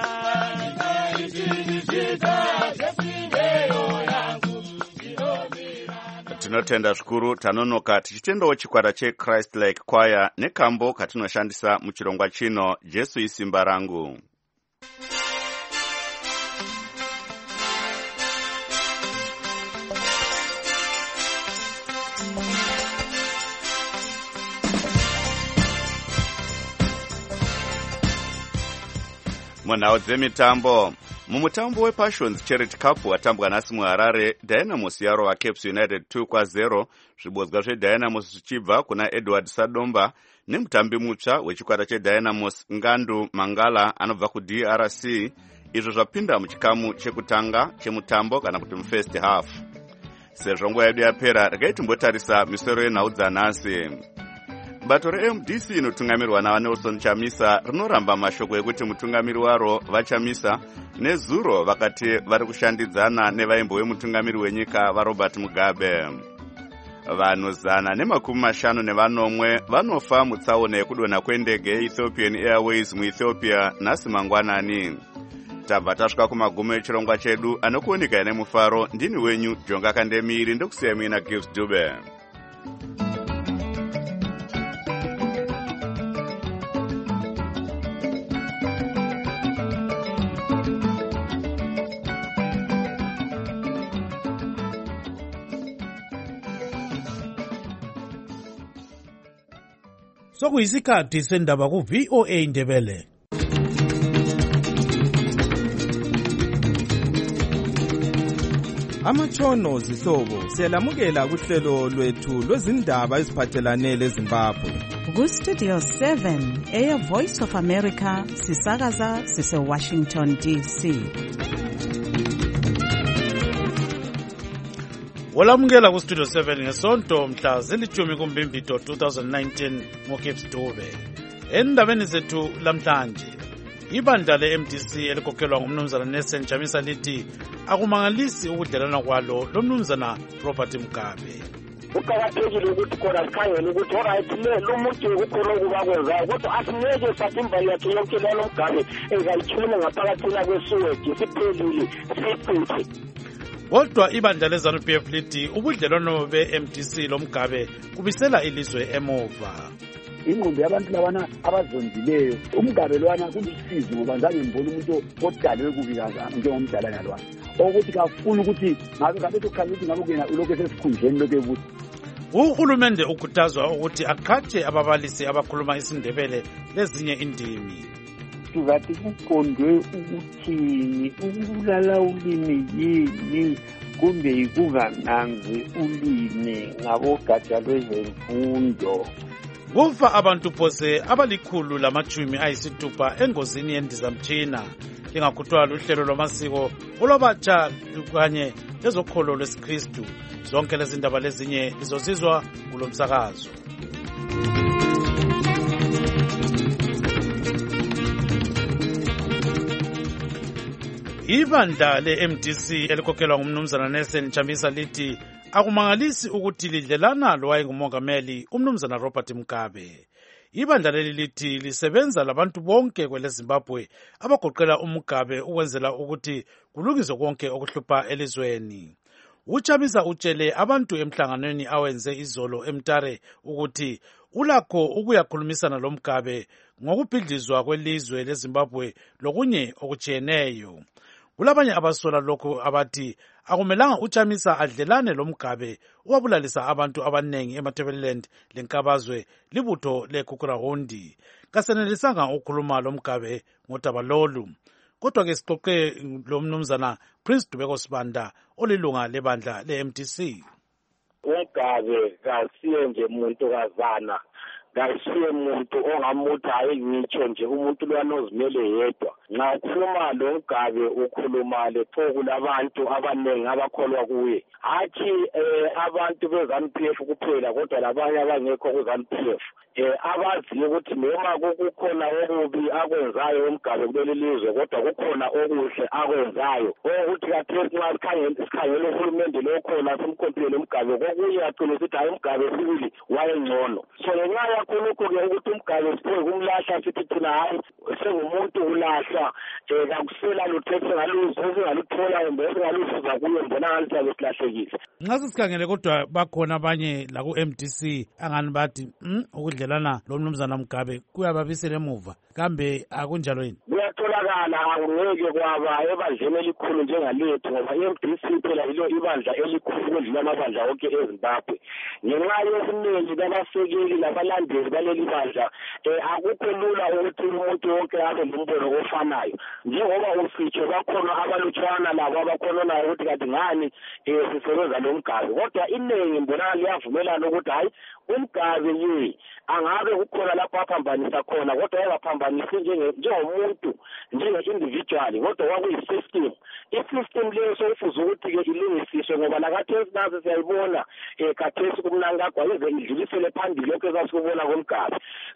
tinotenda zvikuru Tanonoka, tichitendawo chikwata cheChrist Like Choir nekambo katinoshandisa muchirongwa chino, Jesu isimba rangu. Munhau dzemitambo. Mumutambo wePassions Charity Cup watambwa nhasi muHarare, Dynamos yarova Caps United two kwa zero, zvibodzwa zveDynamos zvichibva kuna Edward Sadomba nemutambi mutsva wechikwata cheDynamos Ngandu Mangala anobva kuD R C, izvo zvapinda muchikamu chekutanga chemutambo kana kuti mufirst half. Sezvo nguva yedu yapera, regai timbotarisa misoro yenhau dzanhasi. Bato reM D C inotungamirwa naVanelson Chamisa rinoramba mashoko ekuti mutungamiri waro vaChamisa nezuro vakati vari kushandidzana nevaimbo vemutungamiri wenyika vaRobert Mugabe. vanhu zana nemakumi mashanu nevanomwe vanofa mutsaona yekudonha kwendege yeEthiopian Airways muEthiopia nhasi mangwanani. Tabva tasvika kumagumo echirongwa chedu anokuoneka nemufaro. Ndini wenyu Jonga Kandemiri ndokusiya mina Gives Dube. Sokuyisikhathi sendaba ku V O A Ndebele. Amatshono zihlobo siyalamukela kuhlelo lwethu lwezindaba eziphathelane leZimbabwe. Ku Studio seven eya Voice of America sisakaza sise Washington D C. Walamukela ku Studio seven ngesonto mhla zilithumi kuMbimbido twenty nineteen ngoKips Dube. Endabeni zethu lamhlanje, ibandla le-M D C elikokhelwa ngumnumzana Nelson Chamisa lithi akumangalisi ukudlelana kwalo lomnumzana Robert Mugabe. Kuqakathekile ukuthi khona sikhangele ukuthi alright le lo muntu ukukhona okubakwenzayo kodwa asingeke sathi imbali yakhe yonke lo Mugabe engayithula ngaphakathina kwesuwedi siphelile siphuthi. Kodwa ibandla le-ZANU P F lithi ubudlelwano be-M D C lo Mugabe kubisela ilizwe emuva. Ingqondo yabantu labana abazondileyo uMugabe lwana kulisizi ngoba ngizange ngibone umuntu odalwe kubikaza njengomdala nalwana ukuthi kafuna ukuthi ngabe ngabe sokhanya ukuthi ngabe kuyena ulokhu esesikhundleni lokho ebuthi. Uhulumende ukhuthazwa ukuthi aqhatshe ababalisi abakhuluma isiNdebele lezinye indimi. Sizathi kuqondwe ukuthini ukulala ulimi yini kumbe ikungananzi ulimi ngabogatsha lwezemfundo. Kufa abantu phose abalikhulu lamachumi ayisithupha engozini yendizamtshina engakhuthwa luhlelo lwamasiko olwabatsha kanye lezokholo lwesikristu. Zonke lezi ndaba lezinye lizozizwa kulo msakazo. Ibandla le-M D C elikokhelwa ngumnumzana Nelson Chamisa lithi akumangalisi ukuthi lidlelana lowayengumongameli umnumzana Robert Mugabe. Ibandla leli lithi lisebenza labantu bonke kwele Zimbabwe abagoqela uMugabe ukwenzela ukuthi kulungiswe konke okuhlupha elizweni. Uchamisa utshele abantu emhlanganweni awenze izolo eMtare ukuthi ulakho ukuyakhulumisana lo Mugabe ngokubhidlizwa kwelizwe leZimbabwe lokunye okutshiyeneyo. Kulabanye abasola lokho abathi akumelanga uChamisa adlelane lo Mugabe owabulalisa abantu abanengi eMatabeleland lenkabazwe libutho leKukurahondi. Kasenelisanga ukukhuluma lo Mugabe ngodaba lolu. Kodwa ke sixoxe lo mnumzana Prince Dubeko Sibanda olilunga lebandla le-M D C. Mugabe kasiye nje umuntu kazana, kasiye umuntu ongamuthi hayi ngitsho nje umuntu lwanozimele yedwa. Nxa ukhuluma lo Mugabe ukhuluma lephoku labantu abanengi abakholwa kuye. Hathi abantu be-ZANU P F kuphela kodwa labanye abangekho ku-ZANU P F. Eh abaziyo ukuthi noma kukhona okubi akwenzayo uMugabe kuleli lizwe kodwa kukhona okuhle akwenzayo. Ukuthi kathesi nxa sikhangele sikhangele uhulumende lokhona simkhompile uMugabe kokunye aqina ukuthi hayi uMugabe sibili wayengcono. So ngenxa yakhonokho-ke ukuthi uMugabe siphoke kumlahla sithi thina hayi sengumuntu ulahla um kakusela lutho esingaluthola kumbe esingaluzuza kuyo mbona ngathi sabe silahlekile. Nxa sisikhangele kodwa bakhona abanye la ku-M D C angani bathi ukudlelana lo mnumzana Mugabe kuyababisela emuva, kambe akunjalo yini? Kuyatholakala akungeke kwaba ebandleni elikhulu njengalethu ngoba i-M D C phela yilo ibandla elikhulu kudlula amabandla wonke eZimbabwe. Ngenxa yobuningi babasekeli labalandeli baleli bandla akukho lula ukuthi umuntu wonke abe nombono ofanayo. Njengoba usitsho bakhona abalutshwana labo abakhononayo ukuthi kanti ngani sisebenza lo Mugabe, kodwa iningi mbona liyavumelana ukuthi hayi uMugabe ye angabe kukhona lapho aphambanisa khona kodwa engaphambanisi njengomuntu njenge-individual kodwa kwakuyi-system. I-system leyo soyifuza ukuthi-ke ilungisiswe ngoba nakathesi nazo siyayibona um khathesi kumnankagwa ize idlulisele phambili lokho ezasikubona koMugabe.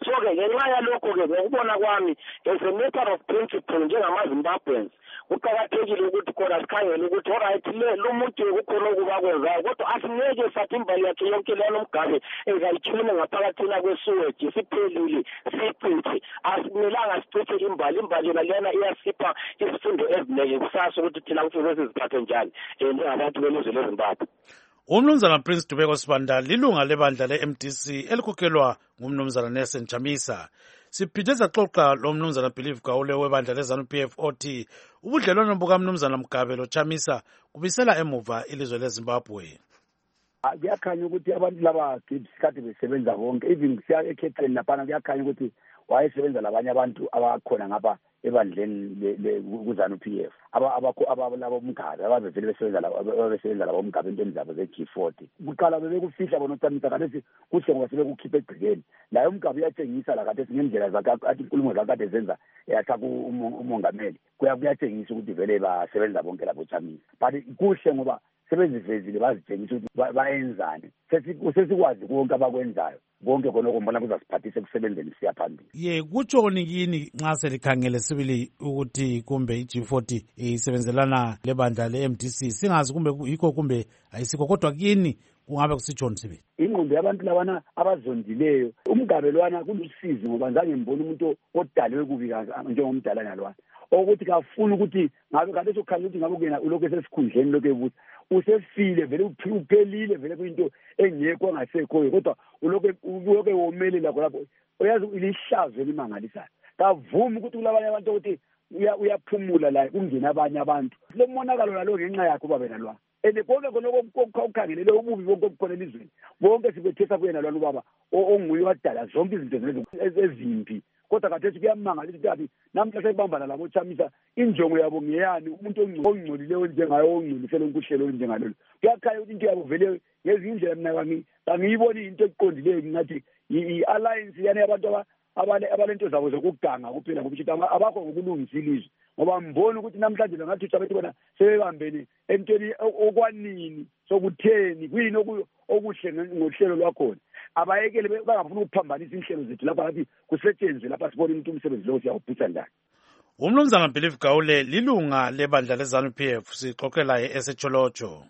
So-ke ngenxa yalokho-ke ngokubona kwami as a matter of principle njengama-Zimbabweans kuqakathekile ukuthi khona sikhangele ukuthi alright le lo muntu kukhona okubakwenzayo kodwa asingeke sathi imbali yakhe yonke leya nomgabe engayithune ngaphakathina kwesuweji siphelile siyichithe asimelanga sichithe imbali imbali yona lena iyasipha isifundo ezinengi kusasa ukuthi thina kufanele siziphathe njani um njengabantu belizwe leZimbabwe. Umnumzana Prince Dubeko Sibanda lilunga lebandla le-M D C elikhokhelwa ngumnumzana Nelson Chamisa. Siphinde saxoxa lo mnumzana Believe Gawule webandla le-ZANU P F othi ubudlelwano bukamnumzana Mugabe lo Chamisa kubisela emuva ilizwe leZimbabwe. Kuyakhanya ukuthi abantu laba isikhathi besebenza bonke even kusiya ekhetheni laphana kuyakhanya ukuthi wayesebenza labanye abantu abakhona ngapha ebandleni kuZANU P F abalabo Mugabe abavele besebenza ababesebenza labo Mugabe entweni zabo ze-G forty kuqala bebekufihla bona uChamisa kade kuhle ngoba sebekukhipha egcikeni layo Mugabe uyatshengisa la kade singendlela zakhe athi inkulumo zakhe kade zenza yathaka umongameli kuyatshengisa ukuthi vele basebenza bonke labo Chamisa but kuhle ngoba sebezivezile bazitshengisa ukuthi bayenzani sesikwazi konke abakwenzayo konke khona okumbona kuzasiphathisa ekusebenzeni siya phambili. Ye kutshoni kini nxa selikhangele sibili ukuthi kumbe i-G forty isebenzelana lebandla le-M D C singazi kumbe yikho kumbe ayisikho kodwa kini kungabe kusitshoni sibili? Ingqondo yabantu labana abazondileyo uMgabe lwana kulusizi ngoba ngizange ngibone umuntu odalwe kubi njengomdala nalwana ukuthi kafuna ukuthi ngabe kade sokukhanya ukuthi ngabe kuyena ulokhu esesikhundleni lokho ebuthi usefile vele uphelile vele kuyinto engekho angasekho kodwa ulokhu ulokhu womele lakho lapho uyazi ilihlazo elimangalisayo kavuma ukuthi kulabanye abantu ukuthi uyaphumula la kungena abanye abantu lo monakalo nalo ngenxa yakho babe nalwa ene konke konke okukhangelele ububi bonke obukhona elizweni bonke sibethesa kuyena lwana ubaba onguye wadala zonke izinto ezimbi kodwa kathethi kuyamangalisa ukuthi athi namhla sebambana labo Chamisa injongo yabo ngeyani umuntu ongcolileyo njengayo ongcolisela unkuhlelo njengalolo kuyakhaya ukuthi into yabo vele ngezindlela mina kami angiyiboni into eqondileyo ngathi i-alliance yani abantu abalento zabo zokuganga kuphela ngokuthi abakho ngokulungisa ilizwe ngoba mbona ukuthi namhlanje ngathi abantu bona sebebambene entweni okwanini sokutheni kuyini okuhle ngohlelo lwakhona abayekele bangafuna ukuphambanisa inhlelo zethu lapha ngathi kusetshenzwe lapha sibona umuntu umsebenzi lo siyawuphutha ndani. Umnumzana Believe Gawule lilunga lebandla le-ZANU P F sixoxela eSecholocho.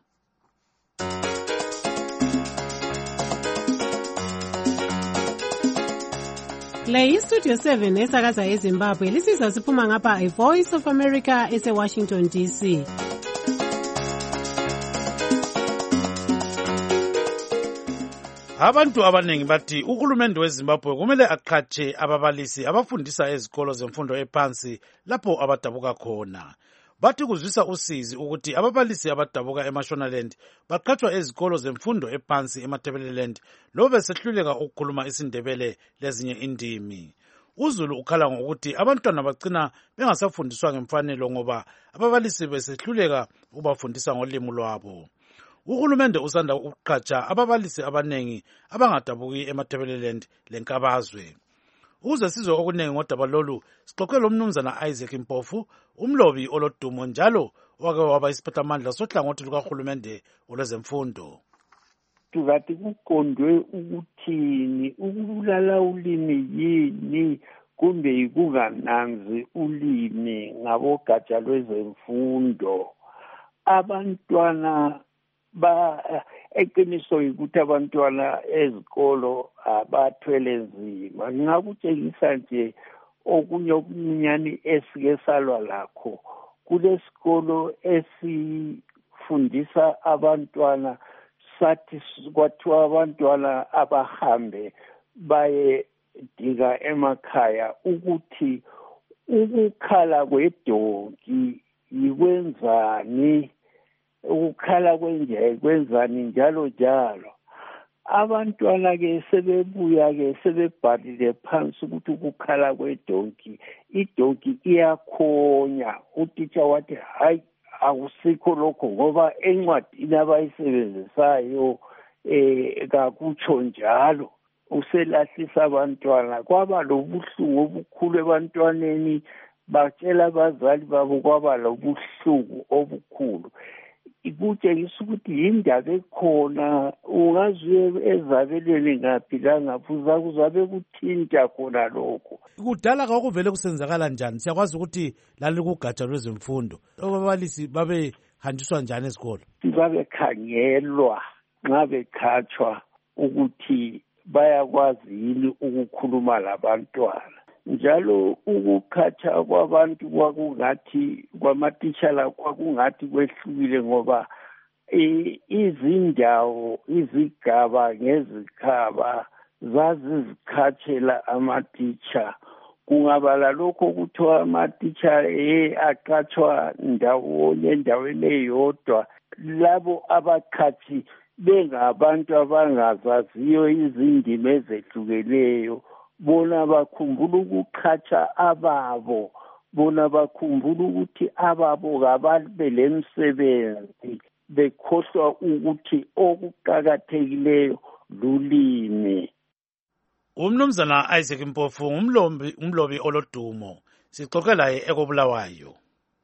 Le iStudio seven esakaza eZimbabwe lisiza siphuma ngapha iVoice of America ese-Washington D C. Abantu abanengi bathi uhulumende weZimbabwe kumele aqhatshe ababalisi abafundisa ezikolo zemfundo ephansi lapho abadabuka khona. Bathi kuzwisa usizi ukuthi ababalisi abadabuka eMashonaland baqhatshwa ezikolo zemfundo ephansi eMatabeleland lobe besehluleka ukukhuluma isindebele lezinye indimi. UZulu ukhala ngokuthi abantwana bagcina bengasafundiswa ngemfanelo ngoba ababalisi besehluleka ukubafundisa ngolimi lwabo. Uhulumende usanda ukuqhatsha ababalisi abanengi abangadabuki eMatabeleland lenkabazwe. Ukuze sizwe okunengi ngodaba lolu sixoxe lo mnumzana Isaac Mpofu umlobi olodumo njalo wake waba isiphathamandla sohlangothi lukahulumende olwezemfundo. Tukathi kuqondwe ukuthini ukubulala ulimi yini kumbe ikungananzi ulimi ngabogatsha lwezemfundo abantwana ba eqiniso ukuthi abantwana ezikolo abathwele nzima ngakutshengisa nje okunye okunyani esike salwa lakho kulesikolo esifundisa abantwana sathi kwathiwa abantwana abahambe baye diga emakhaya ukuthi ukukhala kwedonki yikwenzani ukukhala kwenje kwenzani njalo njalo abantwana ke sebebuya ke sebebhalile phansi ukuthi ukukhala kwedonki idonki iyakhonya utitsha wathi hayi akusikho lokho ngoba encwadini abayisebenzisayo eh kakutsho njalo uselahlisa abantwana kwaba lobuhlungu obukhulu ebantwaneni batshela abazali babo kwaba lobuhlungu obukhulu kutshengisa ukuthi yindaba ekhona. Ungazuye ezabelweni ngaphi langaphi uzakuzabe kuthinta khona lokho. Kudala kwakuvele kusenzakala njani? Siyakwazi ukuthi lali kugatsha lwezemfundo ababalisi babe hanjiswa njani esikolo? Babekhangelwa nxa bekhatshwa ukuthi bayakwazi yini ukukhuluma labantwana. Njalo ukukhatha kwabantu kwakungathi kwamatitshala kwakungathi kwehlukile ngoba izindawo izigaba ngezikhaba zazizikhatshela amatitsha. Kungabala lokho kuthiwa amatitsha eh aqatshwa ndawonye endaweni eyodwa, labo abakhathi bengabantu abangazaziyo izindima ezehlukeneyo, bona bakhumbula ukuqhatsha ababo, bona bakhumbula ukuthi ababo kababe lemsebenzi, bekhohlwa ukuthi okuqakathekileyo lulimi. Umnumzana Isaac Mpofu umlobi umlobi olodumo sixoxe laye ekobulawayo.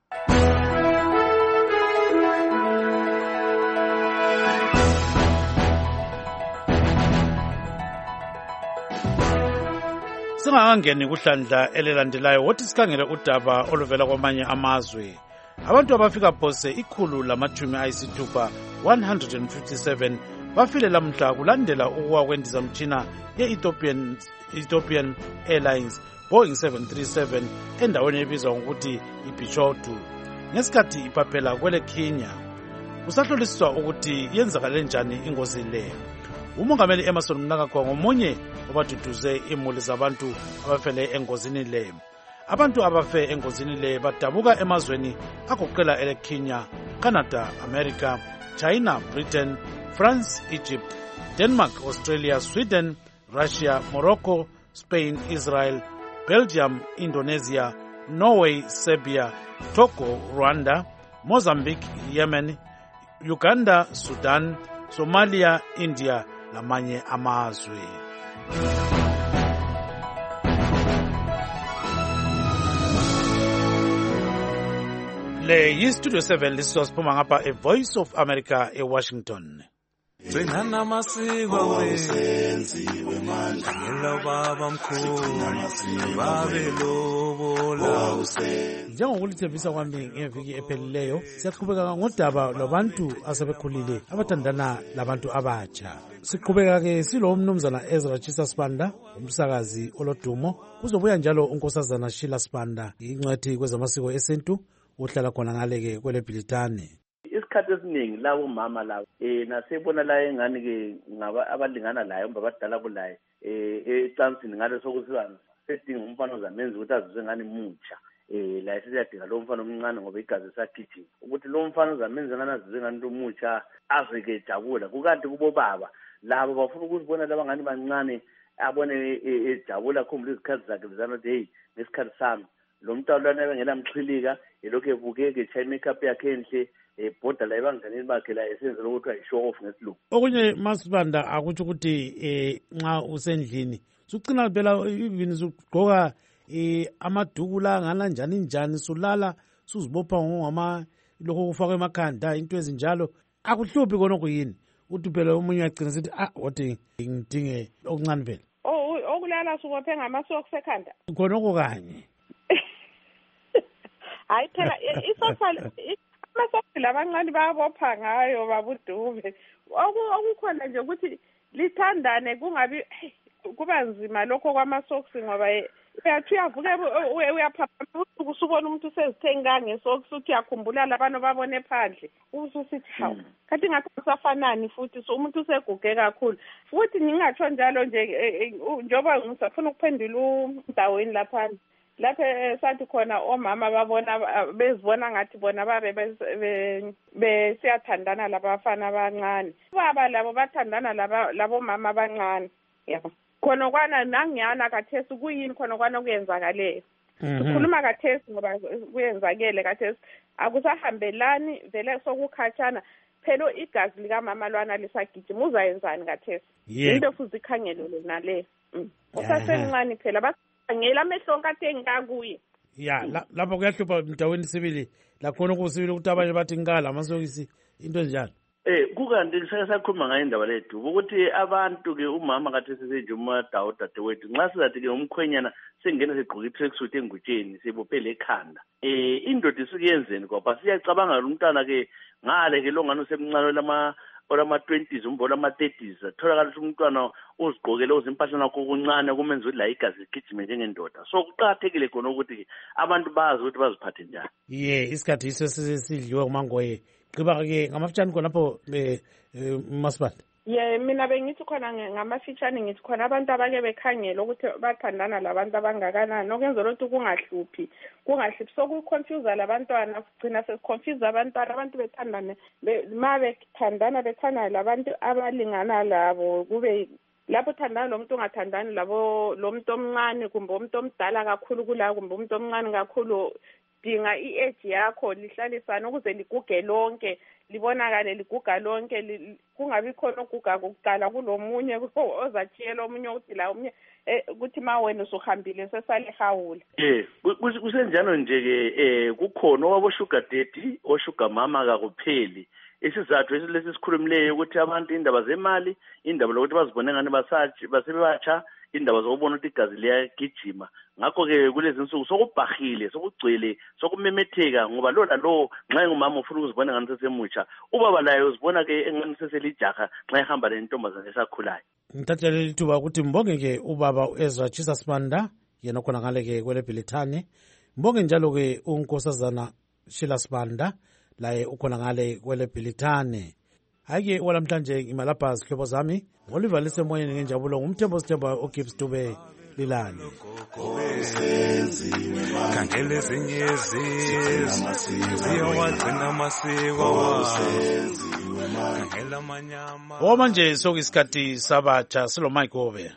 Singangeni kuhlandla elelandelayo wothi sikhangele udaba oluvela kwamanye amazwe. Abantu abafika phose ikhulu lamathumi ayisithupha one hundred fifty-seven bafile lamhla kulandela ukuwa kwendizamtshina ye-Ethiopian Ethiopian Airlines Boeing seven thirty-seven endaweni ebizwa ngokuthi iBichotu ngesikhathi iphaphela kwele Kenya. Kusahloliswa ukuthi yenzakale njani ingozi le. Umongameli Emerson Mnangagwa ngomunye obaduduze imuli zabantu abafele engozini le. Abantu abafe engozini le badabuka emazweni agoqela ele Kenya, Canada, America, China, Britain, France, Egypt, Denmark, Australia, Sweden, Russia, Morocco, Spain, Israel, Belgium, Indonesia, Norway, Serbia, Togo, Rwanda, Mozambique, Yemen, Uganda, Sudan, Somalia, India, lamanye amazwe. Le yi-Studio seven lisosiphuma ngapha e-Voice of America e-Washington. Gcinana amasiko wenziwe manje ngelo baba mkhulu babe lobola. Njengokulithembisa kwami ngeviki ephelileyo siyaqhubeka ngodaba lwabantu asebekhulile abathandana labantu abatsha. Siqhubeka ke silo umnumzana Ezra Chisa Sibanda, umsakazi olodumo. Kuzobuya njalo unkosazana Sheila Sibanda, ingcwethi kwezamasiko esintu, uhlala khona ngaleke kwele Bhilitane. Isikhathi esiningi labo mama labo eh nasebona la engani ke ngaba abalingana layo babadala kulaye eh ecansini ngale sokusizana sedinga umfana ozamenza ukuthi azizwe ngani mutsha eh la siyadinga lo mfana omncane ngoba igazi sakhithi ukuthi lo mfana ozamenza ngani azizwe ngani umutsha azeke jabula kukanti kubo baba labo bafuna ukuzibona labangani bancane abone ejabula khumbula izikhathi zakhe bizana hey nesikhathi sami lo mntwana ebengela mxhilika elokhu ebukeke etshaye makeup yakhe enhle ebhoda la ebanganeni bakhe la esenze lokuthiwa i-show off ngesilungu. Okunye Masibanda akutsho ukuthi eh nxa usendlini sucina phela even sugqoka eh amaduku la ngana njani njani sulala suzibopha ngoma lokho kufakwe emakhanda into ezinjalo akuhluphi kona kuyini uthi phela umunye agcina sithi ah wathi ngidinge okuncane phela. Oh okulala subophe ngamasocks ekhanda. Khona okanye. Hayi phela isofala amasokisi labancane bayabopha ngayo babuduve. Okukhona nje ukuthi lithandane kungabi kuba nzima lokho kwamasokisi ngoba uyathi uyavuke uyaphapha usubona umuntu usezithenga ngesokisi uthi yakhumbula labantu babone phandle ususithi hawu kanti ngakho kusafanani futhi so umuntu useguge kakhulu futhi ningatsho njalo nje njoba ngisafuna ukuphendula umdaweni lapha lapha sathi khona omama babona bezibona ngathi bona babe besiyathandana labafana abancane baba labo bathandana laba labo mama abancane yabo khona kwana nangiyana kathesi kuyini khona kwana kuyenzakaleyo sikhuluma kathesi ngoba kuyenzakele kathesi akusahambelani vele sokukhatshana phela igazi lika mama lwana lisagijima uzayenzani kathesi into futhi ikhangelele nale usasencane phela ngela mehlo nkathe ngakuye ya lapha kuyahlupha mntaweni sibili lakhona kusibili ukuthi abanye bathi ngala amasokisi into enjalo. Eh kukanti sike sakhuluma ngayo indaba lethu ukuthi abantu ke umama kathi seseje uMadawu dadewethu nxa sizathi ke umkhwenyana sengena segqoka i-tracksuit engutsheni sibophele ekhanda eh indoda isikuyenzeni kwapha siyacabanga lo mntwana ke ngale ke longano semncane lama olama twenties umbola ama thirties atholakala ukuthi umntwana uzigqokele uzimpahla nakho kuncane kumenza ukuthi la igazi ligijime njengendoda so kuqhakathekile khona ukuthi abantu bazi ukuthi baziphathe njani. Ye isikhathi iso sesidliwe kumangoye qiba ke ngamafitshane khonapho Masibanda. Ye mina bengithi khona ngamafitshane ngithi khona abantu abake bekhangela ukuthi bathandana labantu abangakanani okwenza ukuthi kungahluphi kungahluphi sokuconfuse labantwana kugcina sesiconfuse abantwana abantu bethandane ma bethandana bethandana labantu abalingana labo kube lapho thandana lo muntu ungathandani labo lo muntu omncane kumbe umuntu omdala kakhulu kula kumbe umuntu omncane kakhulu dinga i-age yakho lihlalisana ukuze liguge lonke libonakale liguga lonke kungabi khona oguga kokuqala kulomunye ozatshiyela omunye ukuthi la omunye ukuthi ma wena usuhambile sesalehawula. Eh kusenjalo nje ke eh kukhona owabo sugar daddy o sugar mama kakupheli isizathu esilesi sikhulumileyo ukuthi abantu indaba zemali indaba lokuthi bazibone ngane basathi basebatsha indaba zokubona ukuthi igazi liyagijima ngakho ke kulezi insuku sokubhahile sokugcwele sokumemetheka ngoba lo lo nxa ngumama ufuna ukuzibona ngani sesemutsha ubaba laye uzibona ke engani seselijaha nxa ehamba lentombazane esakhulayo. Ngithathele lithuba ukuthi mbonge ke ubaba Ezra Jesus Manda yena khona ngale ke kwele Bhilithane mbonge njalo ke unkosazana Sheila Sibanda laye ukhona ngale kwele Bhilithane. Hayi ke olamhlanje imalapha zihlobo zami Oliver lisemoyeni ngenjabulo ngumthembo sithemba oGibbs Dube Lilani. Kangele ezinye izizwe ziyawagcina amasiko kangela amanyama. Omanje sokuyisikhathi sabatsha silo Mike Obe.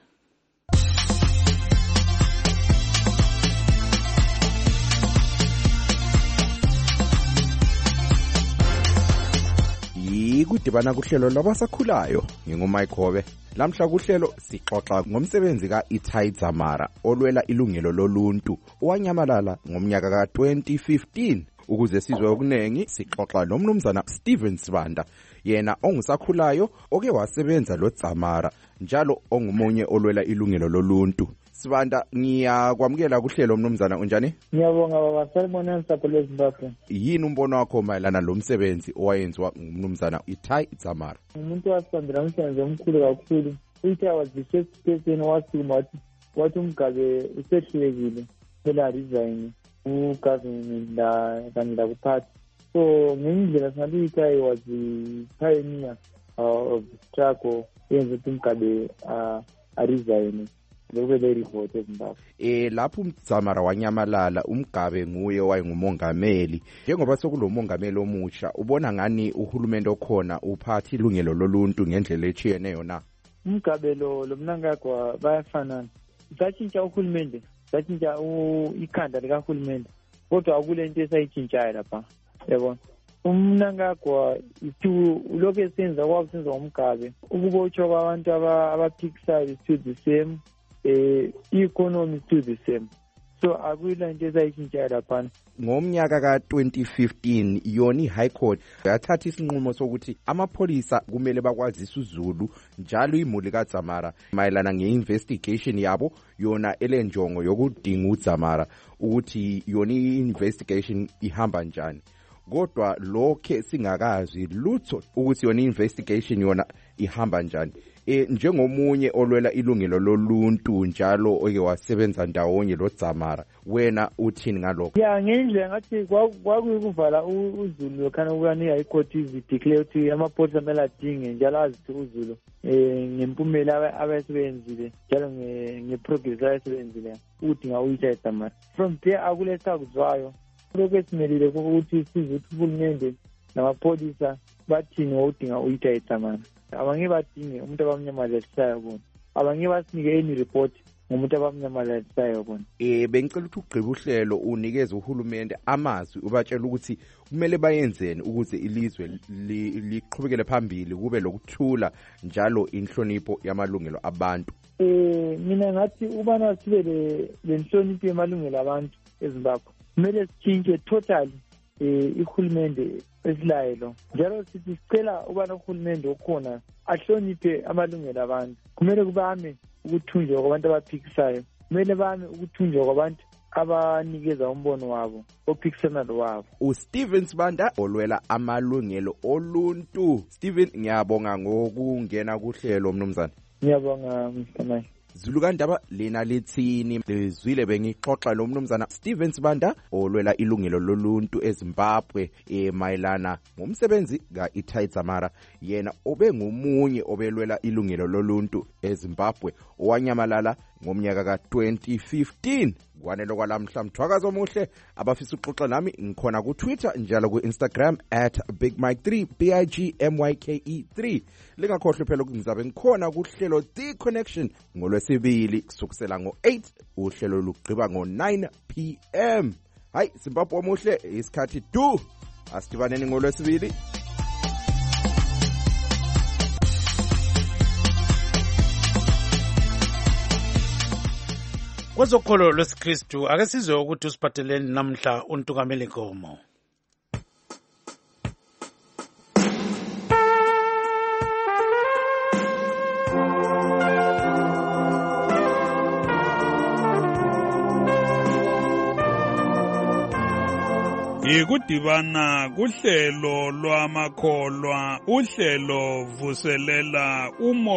Kudibana kuhlelo lwabasakhulayo ngingumike Hobe lamhla kuhlelo sixoxa ngomsebenzi kaItai Dzamara olwela ilungelo loluntu owanyamalala ngomnyaka ka twenty fifteen ukuze sizwe okunengi sixoxa nomnumzana Steven Sibanda yena ongusakhulayo oke wasebenza lo Dzamara njalo ongumunye olwela ilungelo loluntu. Sibanda ngiyakwamukela kuhlelo mnumzana unjani? Ngiyabonga baba salibona sapho Zimbabwe. Yini umbono wakho mayelana lo msebenzi owayenziwa ngumnumzana Itai Dzamara? Umuntu wasibandela umsebenzi omkhulu kakhulu. Itai was the first person owasukuma wathi wathi umgabe usehlulekile phela resign ugovernment la kanye la kuphatha. So ngendlela singathi Itai was the pioneer uh, of the struggle yenza ukuthi umgabe uh, a resign. Eh lapho uMdzamara wanyamalala umgabe nguye wayengumongameli njengoba sokulomongameli omusha ubona ngani uhulumende okhona uphathi ilungelo loluntu ngendlela echiyeneyo na? Umgabe lo lomnangagwa bayafanana satshintsha uhulumende satshintsha ikhanda likahulumende kodwa akulento esayitshintshayo lapha yabona umnangagwa itu lokho esenza kwakusenza umgabe ukubotshwa kwabantu abaphikisayo to the same eh economy to the same so akuyila into ezayitshintsha lapha. Ngomnyaka ka twenty fifteen yona iHigh Court yathatha isinqumo sokuthi amapholisa kumele bakwazisa uZulu njalo imuli kaDzamara mayelana ngeinvestigation yabo yona elenjongo yokudinga uDzamara ukuthi yona iinvestigation ihamba njani. Kodwa lokho singakazi lutho ukuthi yona investigation yona ihamba njani. Eh njengomunye olwela ilungelo loluntu njalo oke wasebenza ndawonye lo Dzamara wena uthini ngalokho? Ya ngendlela ngathi kwakuyikuvala uZulu lokhana ukani High Court izideclare ukuthi amapholisa amele adinge njalo azithi uZulu eh ngempumela abasebenzile njalo ngeprogress abasebenzile udinga uyithi Dzamara. From there akuletha kuzwayo lokho esimelile ukuthi sizothi uhulumende namapholisa bathini udinga uyithi Dzamara. Abanye badinge umuntu abamnyamalisayo bona abanye basinike any report ngomuntu abamnyamalisayo bona. Eh bengicela ukuthi ugqiba uhlelo unikeze uhulumende amazwi ubatshela ukuthi kumele bayenzeni ukuze ilizwe liqhubekele phambili kube lokuthula njalo inhlonipho yamalungelo abantu. Eh mina ngathi ubana sibe le lenhlonipho yamalungelo abantu eZimbabwe kumele sichinje totally um ihulumende esilayelo njalo sithi sicela ubana uhulumende okhona ahloniphe amalungelo abantu. Kumele kubame ukuthunjwa kwabantu abaphikisayo, kumele bame ukuthunjwa kwabantu abanikeza umbono wabo ophikisana lowabo. uSteven Sibanda olwela amalungelo oluntu. Steven, ngiyabonga ngokungena kuhlelo mnumzane. Ngiyabonga Mr Mike. Zulu kaNdaba lena lithini? Lizwile bengixoxa lo mnumzana Steven Sibanda olwela ilungelo loluntu eZimbabwe emayelana ngomsebenzi kaItai Dzamara, yena obengumunye obelwela ilungelo loluntu eZimbabwe owanyamalala ngomnyaka ka twenty fifteen. Kwanelo kwalamhla mthwakazo omuhle. Abafisa ukuxoxa nami ngikhona ku Twitter njalo ku Instagram at big mike three b i g m y k e three. Lingakhohlwe phela ukuzabe ngikhona kuhlelo The Connection ngolwesibili kusukela ngo eight uhlelo lugqiba ngo nine p m. Hayi Zimbabwe omuhle, isikhathi du asidibaneni ngolwesibili. Kwezokholo lwesikristu ake sizwe ukuthi usiphatheleni namhla uNtungameli Nkomo. Ikudibana kuhlelo lwamakholwa, uhlelo vuselela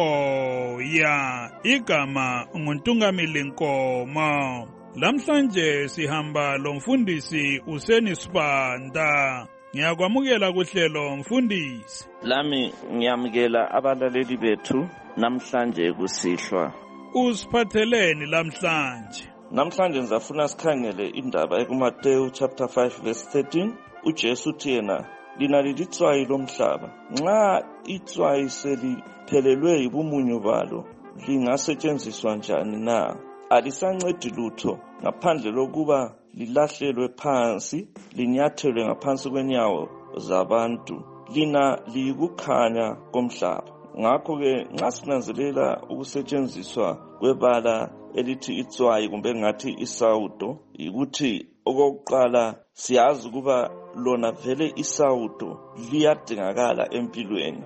umoya. Igama nguNtungameli Nkomo. Lamhlanje sihamba lomfundisi Useni Sibanda. Ngiyakwamukela kuhlelo mfundisi. Lami ngiyamukela abalaleli bethu namhlanje kusihlwa. Usiphatheleni lamhlanje? Namhlanje ngizafuna sikhangele indaba ekuMateyu chapter five verse thirteen. uJesu uthi yena lina lilitswayi lomhlaba. Nxa itswayi seliphelelwe yibumunyu balo lingasetshenziswa njani na? Alisancedi lutho ngaphandle lokuba lilahlelwe phansi, linyathelwe ngaphansi kwenyawo zabantu. Lina liyikukhanya komhlaba. Ngakho-ke nxa sinanzelela ukusetshenziswa kwebala elithi itswayi kumbe ngathi isawudo, yikuthi okokuqala siyazi ukuba lona vele isawudo liyadingakala empilweni.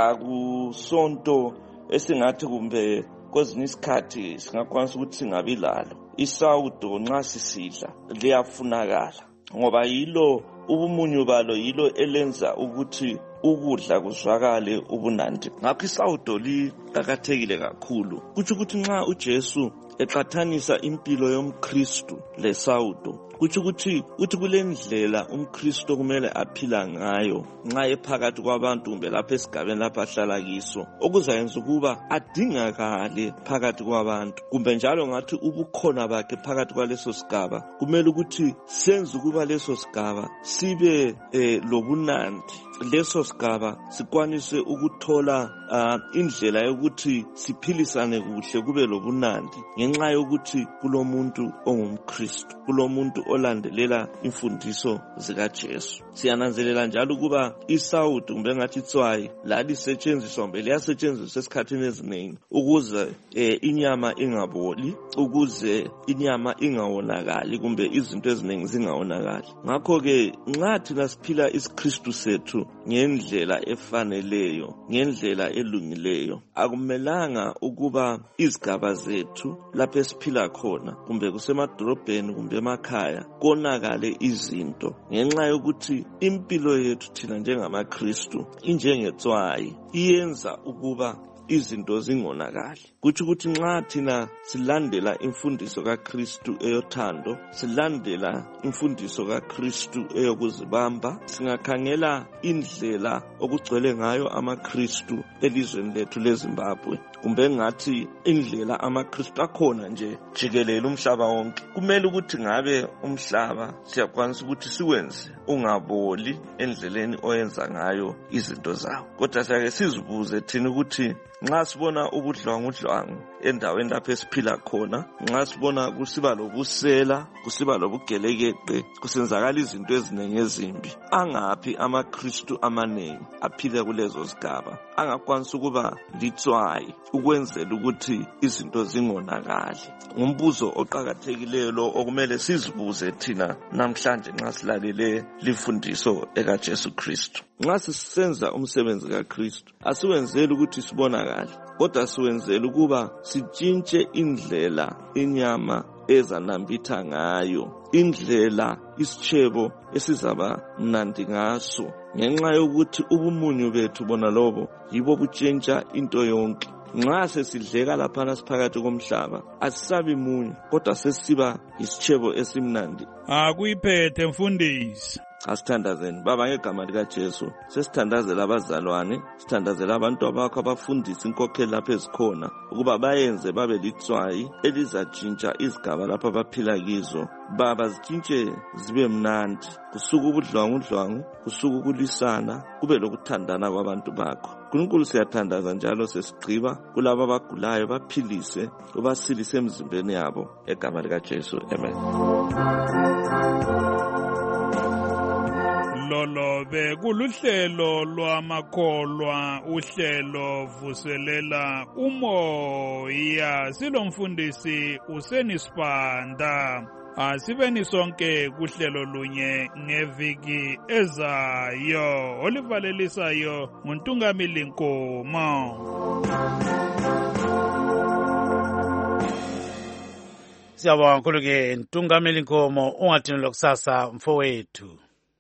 Akusonto esingathi kumbe kwezinye isikhathi singakwanisa ukuthi singabi lalo. Isawudo nxa sisidla liyafunakala ngoba yilo ubumunyu balo, yilo elenza ukuthi ukudla kuzwakale ubunandi. Ngakho isawudo liqakathekile kakhulu. Kutsho ukuthi nxa uJesu eqathanisa impilo yomKristu lesawudo, kutsho ukuthi uthi kulendlela umKristu kumele aphila ngayo nxa ephakathi kwabantu kumbe lapha esigabeni lapha ahlala kiso, okuzayenza ukuba adingakale phakathi kwabantu, kumbe njalo ngathi ubukhona bakhe phakathi kwaleso sigaba kumele ukuthi senze ukuba leso sigaba sibe eh, lobunandi. Leso sigaba sikwanise ukuthola uh, indlela yokuthi siphilisane kuhle kube lobunandi ngenxa yokuthi kulomuntu ongumKristu, kulomuntu olandelela imfundiso zikaJesu. Siyananzelela njalo ukuba isawudo kumbe ngathi itswayi lalisetshenziswa kumbe liyasetshenziswa esikhathini eziningi ukuze eh, inyama ingaboli, ukuze inyama ingawonakali kumbe izinto eziningi zingawonakali. Ngakho-ke nxa thina siphila isikristu sethu ngendlela efaneleyo, ngendlela elungileyo, akumelanga ukuba izigaba zethu lapho esiphila khona kumbe kusemadolobheni kumbe emakhaya konakale izinto ngenxa yokuthi impilo yethu thina njengamaKristu injengetswayi, iyenza ukuba izinto zingonakali. Kutsho ukuthi nxa thina silandela imfundiso kaKristu eyothando, silandela imfundiso kaKristu eyokuzibamba, singakhangela indlela okugcwele ngayo amaKristu elizweni lethu leZimbabwe, kumbe ngathi indlela amaKristu akhona nje jikelele umhlaba wonke, kumele ukuthi ngabe umhlaba siyakwanisa ukuthi siwenze ungaboli endleleni oyenza ngayo izinto zawo. Kodwa siyake sizibuze thina ukuthi nxa sibona ubudlwangudlwa ubuxhwanguxhwangu endaweni lapho esiphila khona. Nxa sibona kusiba lobusela, kusiba lobugelekeqe, kusenzakala izinto ezinengi ezimbi. Angaphi amaKristu amanengi aphile kulezo zigaba angakwanisa ukuba litswayi ukwenzela ukuthi izinto zingonakali? Ngumbuzo oqakathekileyo lo okumele sizibuze thina namhlanje nxa silalele lifundiso ekaJesu Kristu. Nxa sisenza umsebenzi kaKristu asiwenzeli ukuthi sibonakale, kodwa siwenzela ukuba sitshintshe indlela inyama ezanambitha ngayo, indlela isitshebo esizaba mnandi ngaso, ngenxa yokuthi ubumunyu bethu bona lobo yibo butshentsha into yonke. Nxa sesidleka laphana siphakathi komhlaba asisabi munyu, kodwa sesiba isitshebo esimnandi. Akuyiphethe mfundisi. Asithandazeni baba ngegama likaJesu, sesithandazela abazalwane, sithandazela abantu abakho abafundisa inkokheli lapho ezikhona ukuba bayenze babe litswayi elizatshintsha izigaba lapho abaphila kizo. Baba zitshintshe zibe mnandi, kusuka ubudlwangudlwangu, kusuka ukulisana, kube lokuthandana kwabantu bakho. Nkulunkulu siyathandaza njalo sesigqiba kulabo abagulayo baphilise, ubasilise emzimbeni yabo egama likaJesu. Amen. Lolo bekuluhlelo lwamakholwa, uhlelo vuselela umoya. Silomfundisi uSenisibanda. Asibeni sonke kuhlelo lunye ngeviki ezayo. Olivalelisayo nguNtungamili Nkomo. Siyabonga kakhulu ke Ntungamili Nkomo, ungathini lokusasa mfowethu.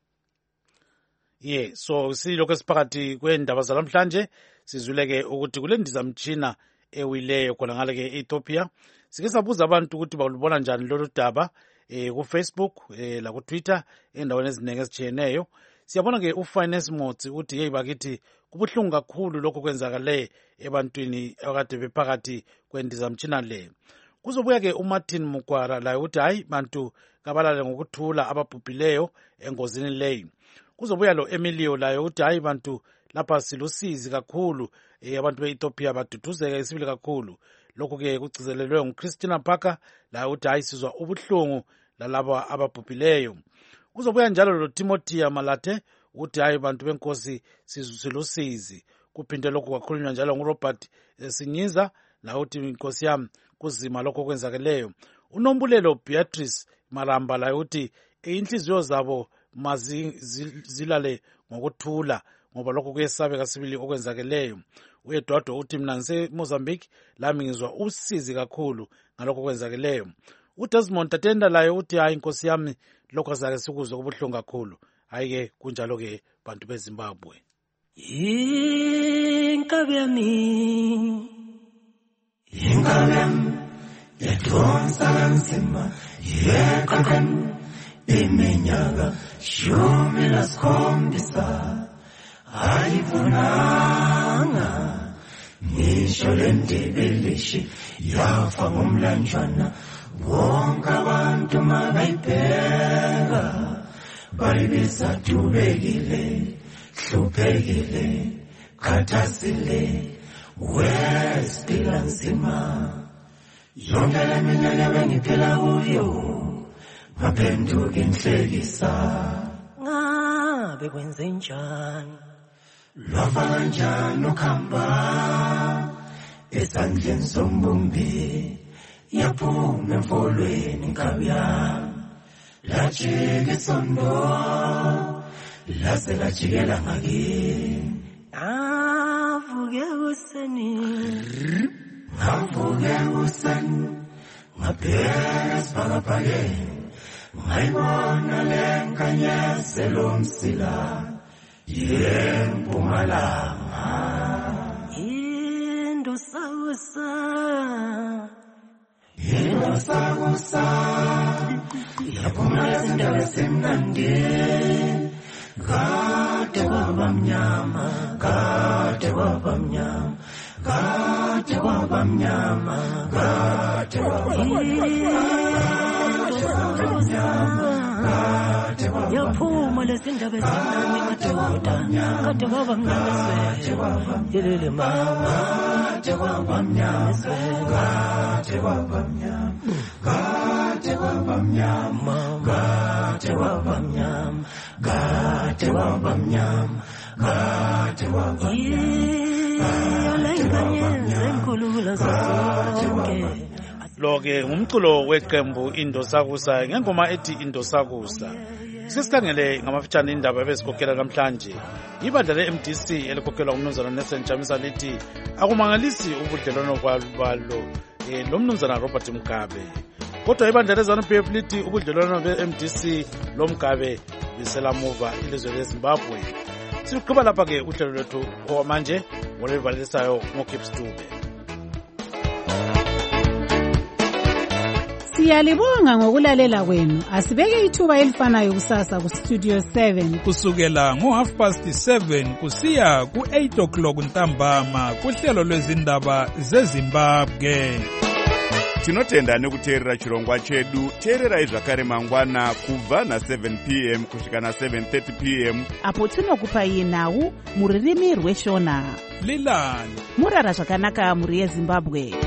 Ye, so silokho esiphakathi kwendaba zalamhlanje sizuleke ukuthi kule ndizamtshina ewileyo khona ngale ke Ethiopia. Sike sabuza abantu ukuthi balubona njani lolu daba eh ku Facebook eh la ku Twitter endaweni ezinenge ezitshiyeneyo. Siyabona ke uFinance Motsi uthi hey bakithi kubuhlungu kakhulu lokho kwenzakale ebantwini akade bephakathi kwendizamtshina le. Kuzobuya ke uMartin Mukwara la uthi hayi bantu kabalale ngokuthula ababhubhileyo engozini leyo. Kuzobuya lo Emilio layo uthi hayi bantu lapha silusizi kakhulu eh abantu beEthiopia baduduzeka isibili kakhulu. Lokho ke kugcizelelwe nguChristina Parker la uthi hayi sizwa ubuhlungu lalabo ababhubhileyo. Kuzobuya njalo lo Timothy Amalate uthi hayi bantu benkosi silusizi. Kuphinde lokho kwakhulunywa njalo nguRobert Sinyiza la uthi inkosi yami kuzima lokho kwenzakeleyo. Unombulelo Beatrice Maramba la uthi inhliziyo zabo mazilale ngokuthula ngoba lokho kuyesabeka sibili okwenzakeleyo. UEdwardo uthi mina ngise Mozambique lami ngizwa usizi kakhulu ngalokho kwenzakeleyo. uDesmond Tatenda laye uthi hayi inkosi yami lokho azake sikuzwe kubuhlungu kakhulu. Hayi ke kunjalo ke bantu beZimbabwe. Inkabi yami inkabi yami yadonsa kanzima yeqaqani iminyaka shumi lasikhombisa ayivunanga ngisho lendebelishi yafa ngomlanjana bonke abantu mabayibheka bayibisatubekile hluphekile khathazile wesiphila nzima yonke le minyaka bengiphila kuyo ngaphenduka inhlekisa ngabe kwenze njani lwafa kanjani ukhamba esandleni sombumbi yaphuma emfolweni inkabi yami lajika isondo lase lajikela ngakini avuke kuseni ngavuke kuseni ngabheka esibhakabhakeni ngayibona lenkanyezelo umsila yempumalanga indosakusa indosakusa yaphuma ezindawo esimnandi kade kwaba mnyama kade kwaba mnyama kade kwaba mnyama kade kwaba mnyama yaphuma lezindaba ezinani woda kade kwaba mnyameswe yelele mama kade kwaba mnyameswe kade kwaba mnyama kade kwaba mnyama kade kwaba mnyama kade kwaba mnyama kade kwaba mnyama. Lo-ke ngumculo weqembu Indosakusa ngengoma ethi Indosakusa. Sisikhangele ngamafitshane indaba ebezikhokhela namhlanje. Ibandla le-M D C elikhokelwa ngumnumzana Nelson Chamisa lithi akumangalisi ubudlelwano balo eh, lo mnumzana Robert Mugabe. Kodwa ibandla le-ZANU-P F lithi ubudlelwano be-M D C lo Mugabe biselamuva ilizwe leZimbabwe. Siqhuba lapha-ke uhlelo lwethu owamanje ngolivalisayo ngoKips Dube. Siyalibonga ngokulalela kwenu. Asibeke ithuba elifanayo kusasa ku Studio seven kusukela ngo half past seven kusiya ku eight o'clock ntambama kuhlelo lwezindaba zeZimbabwe. Tinotenda nekuteerera chirongwa chedu. Teererai zvakare mangwana kubva na seven p m kusvika na seven thirty p m apo tinokupai nhau muririmi rweshona. Lilani murara zvakanaka muri yeZimbabwe.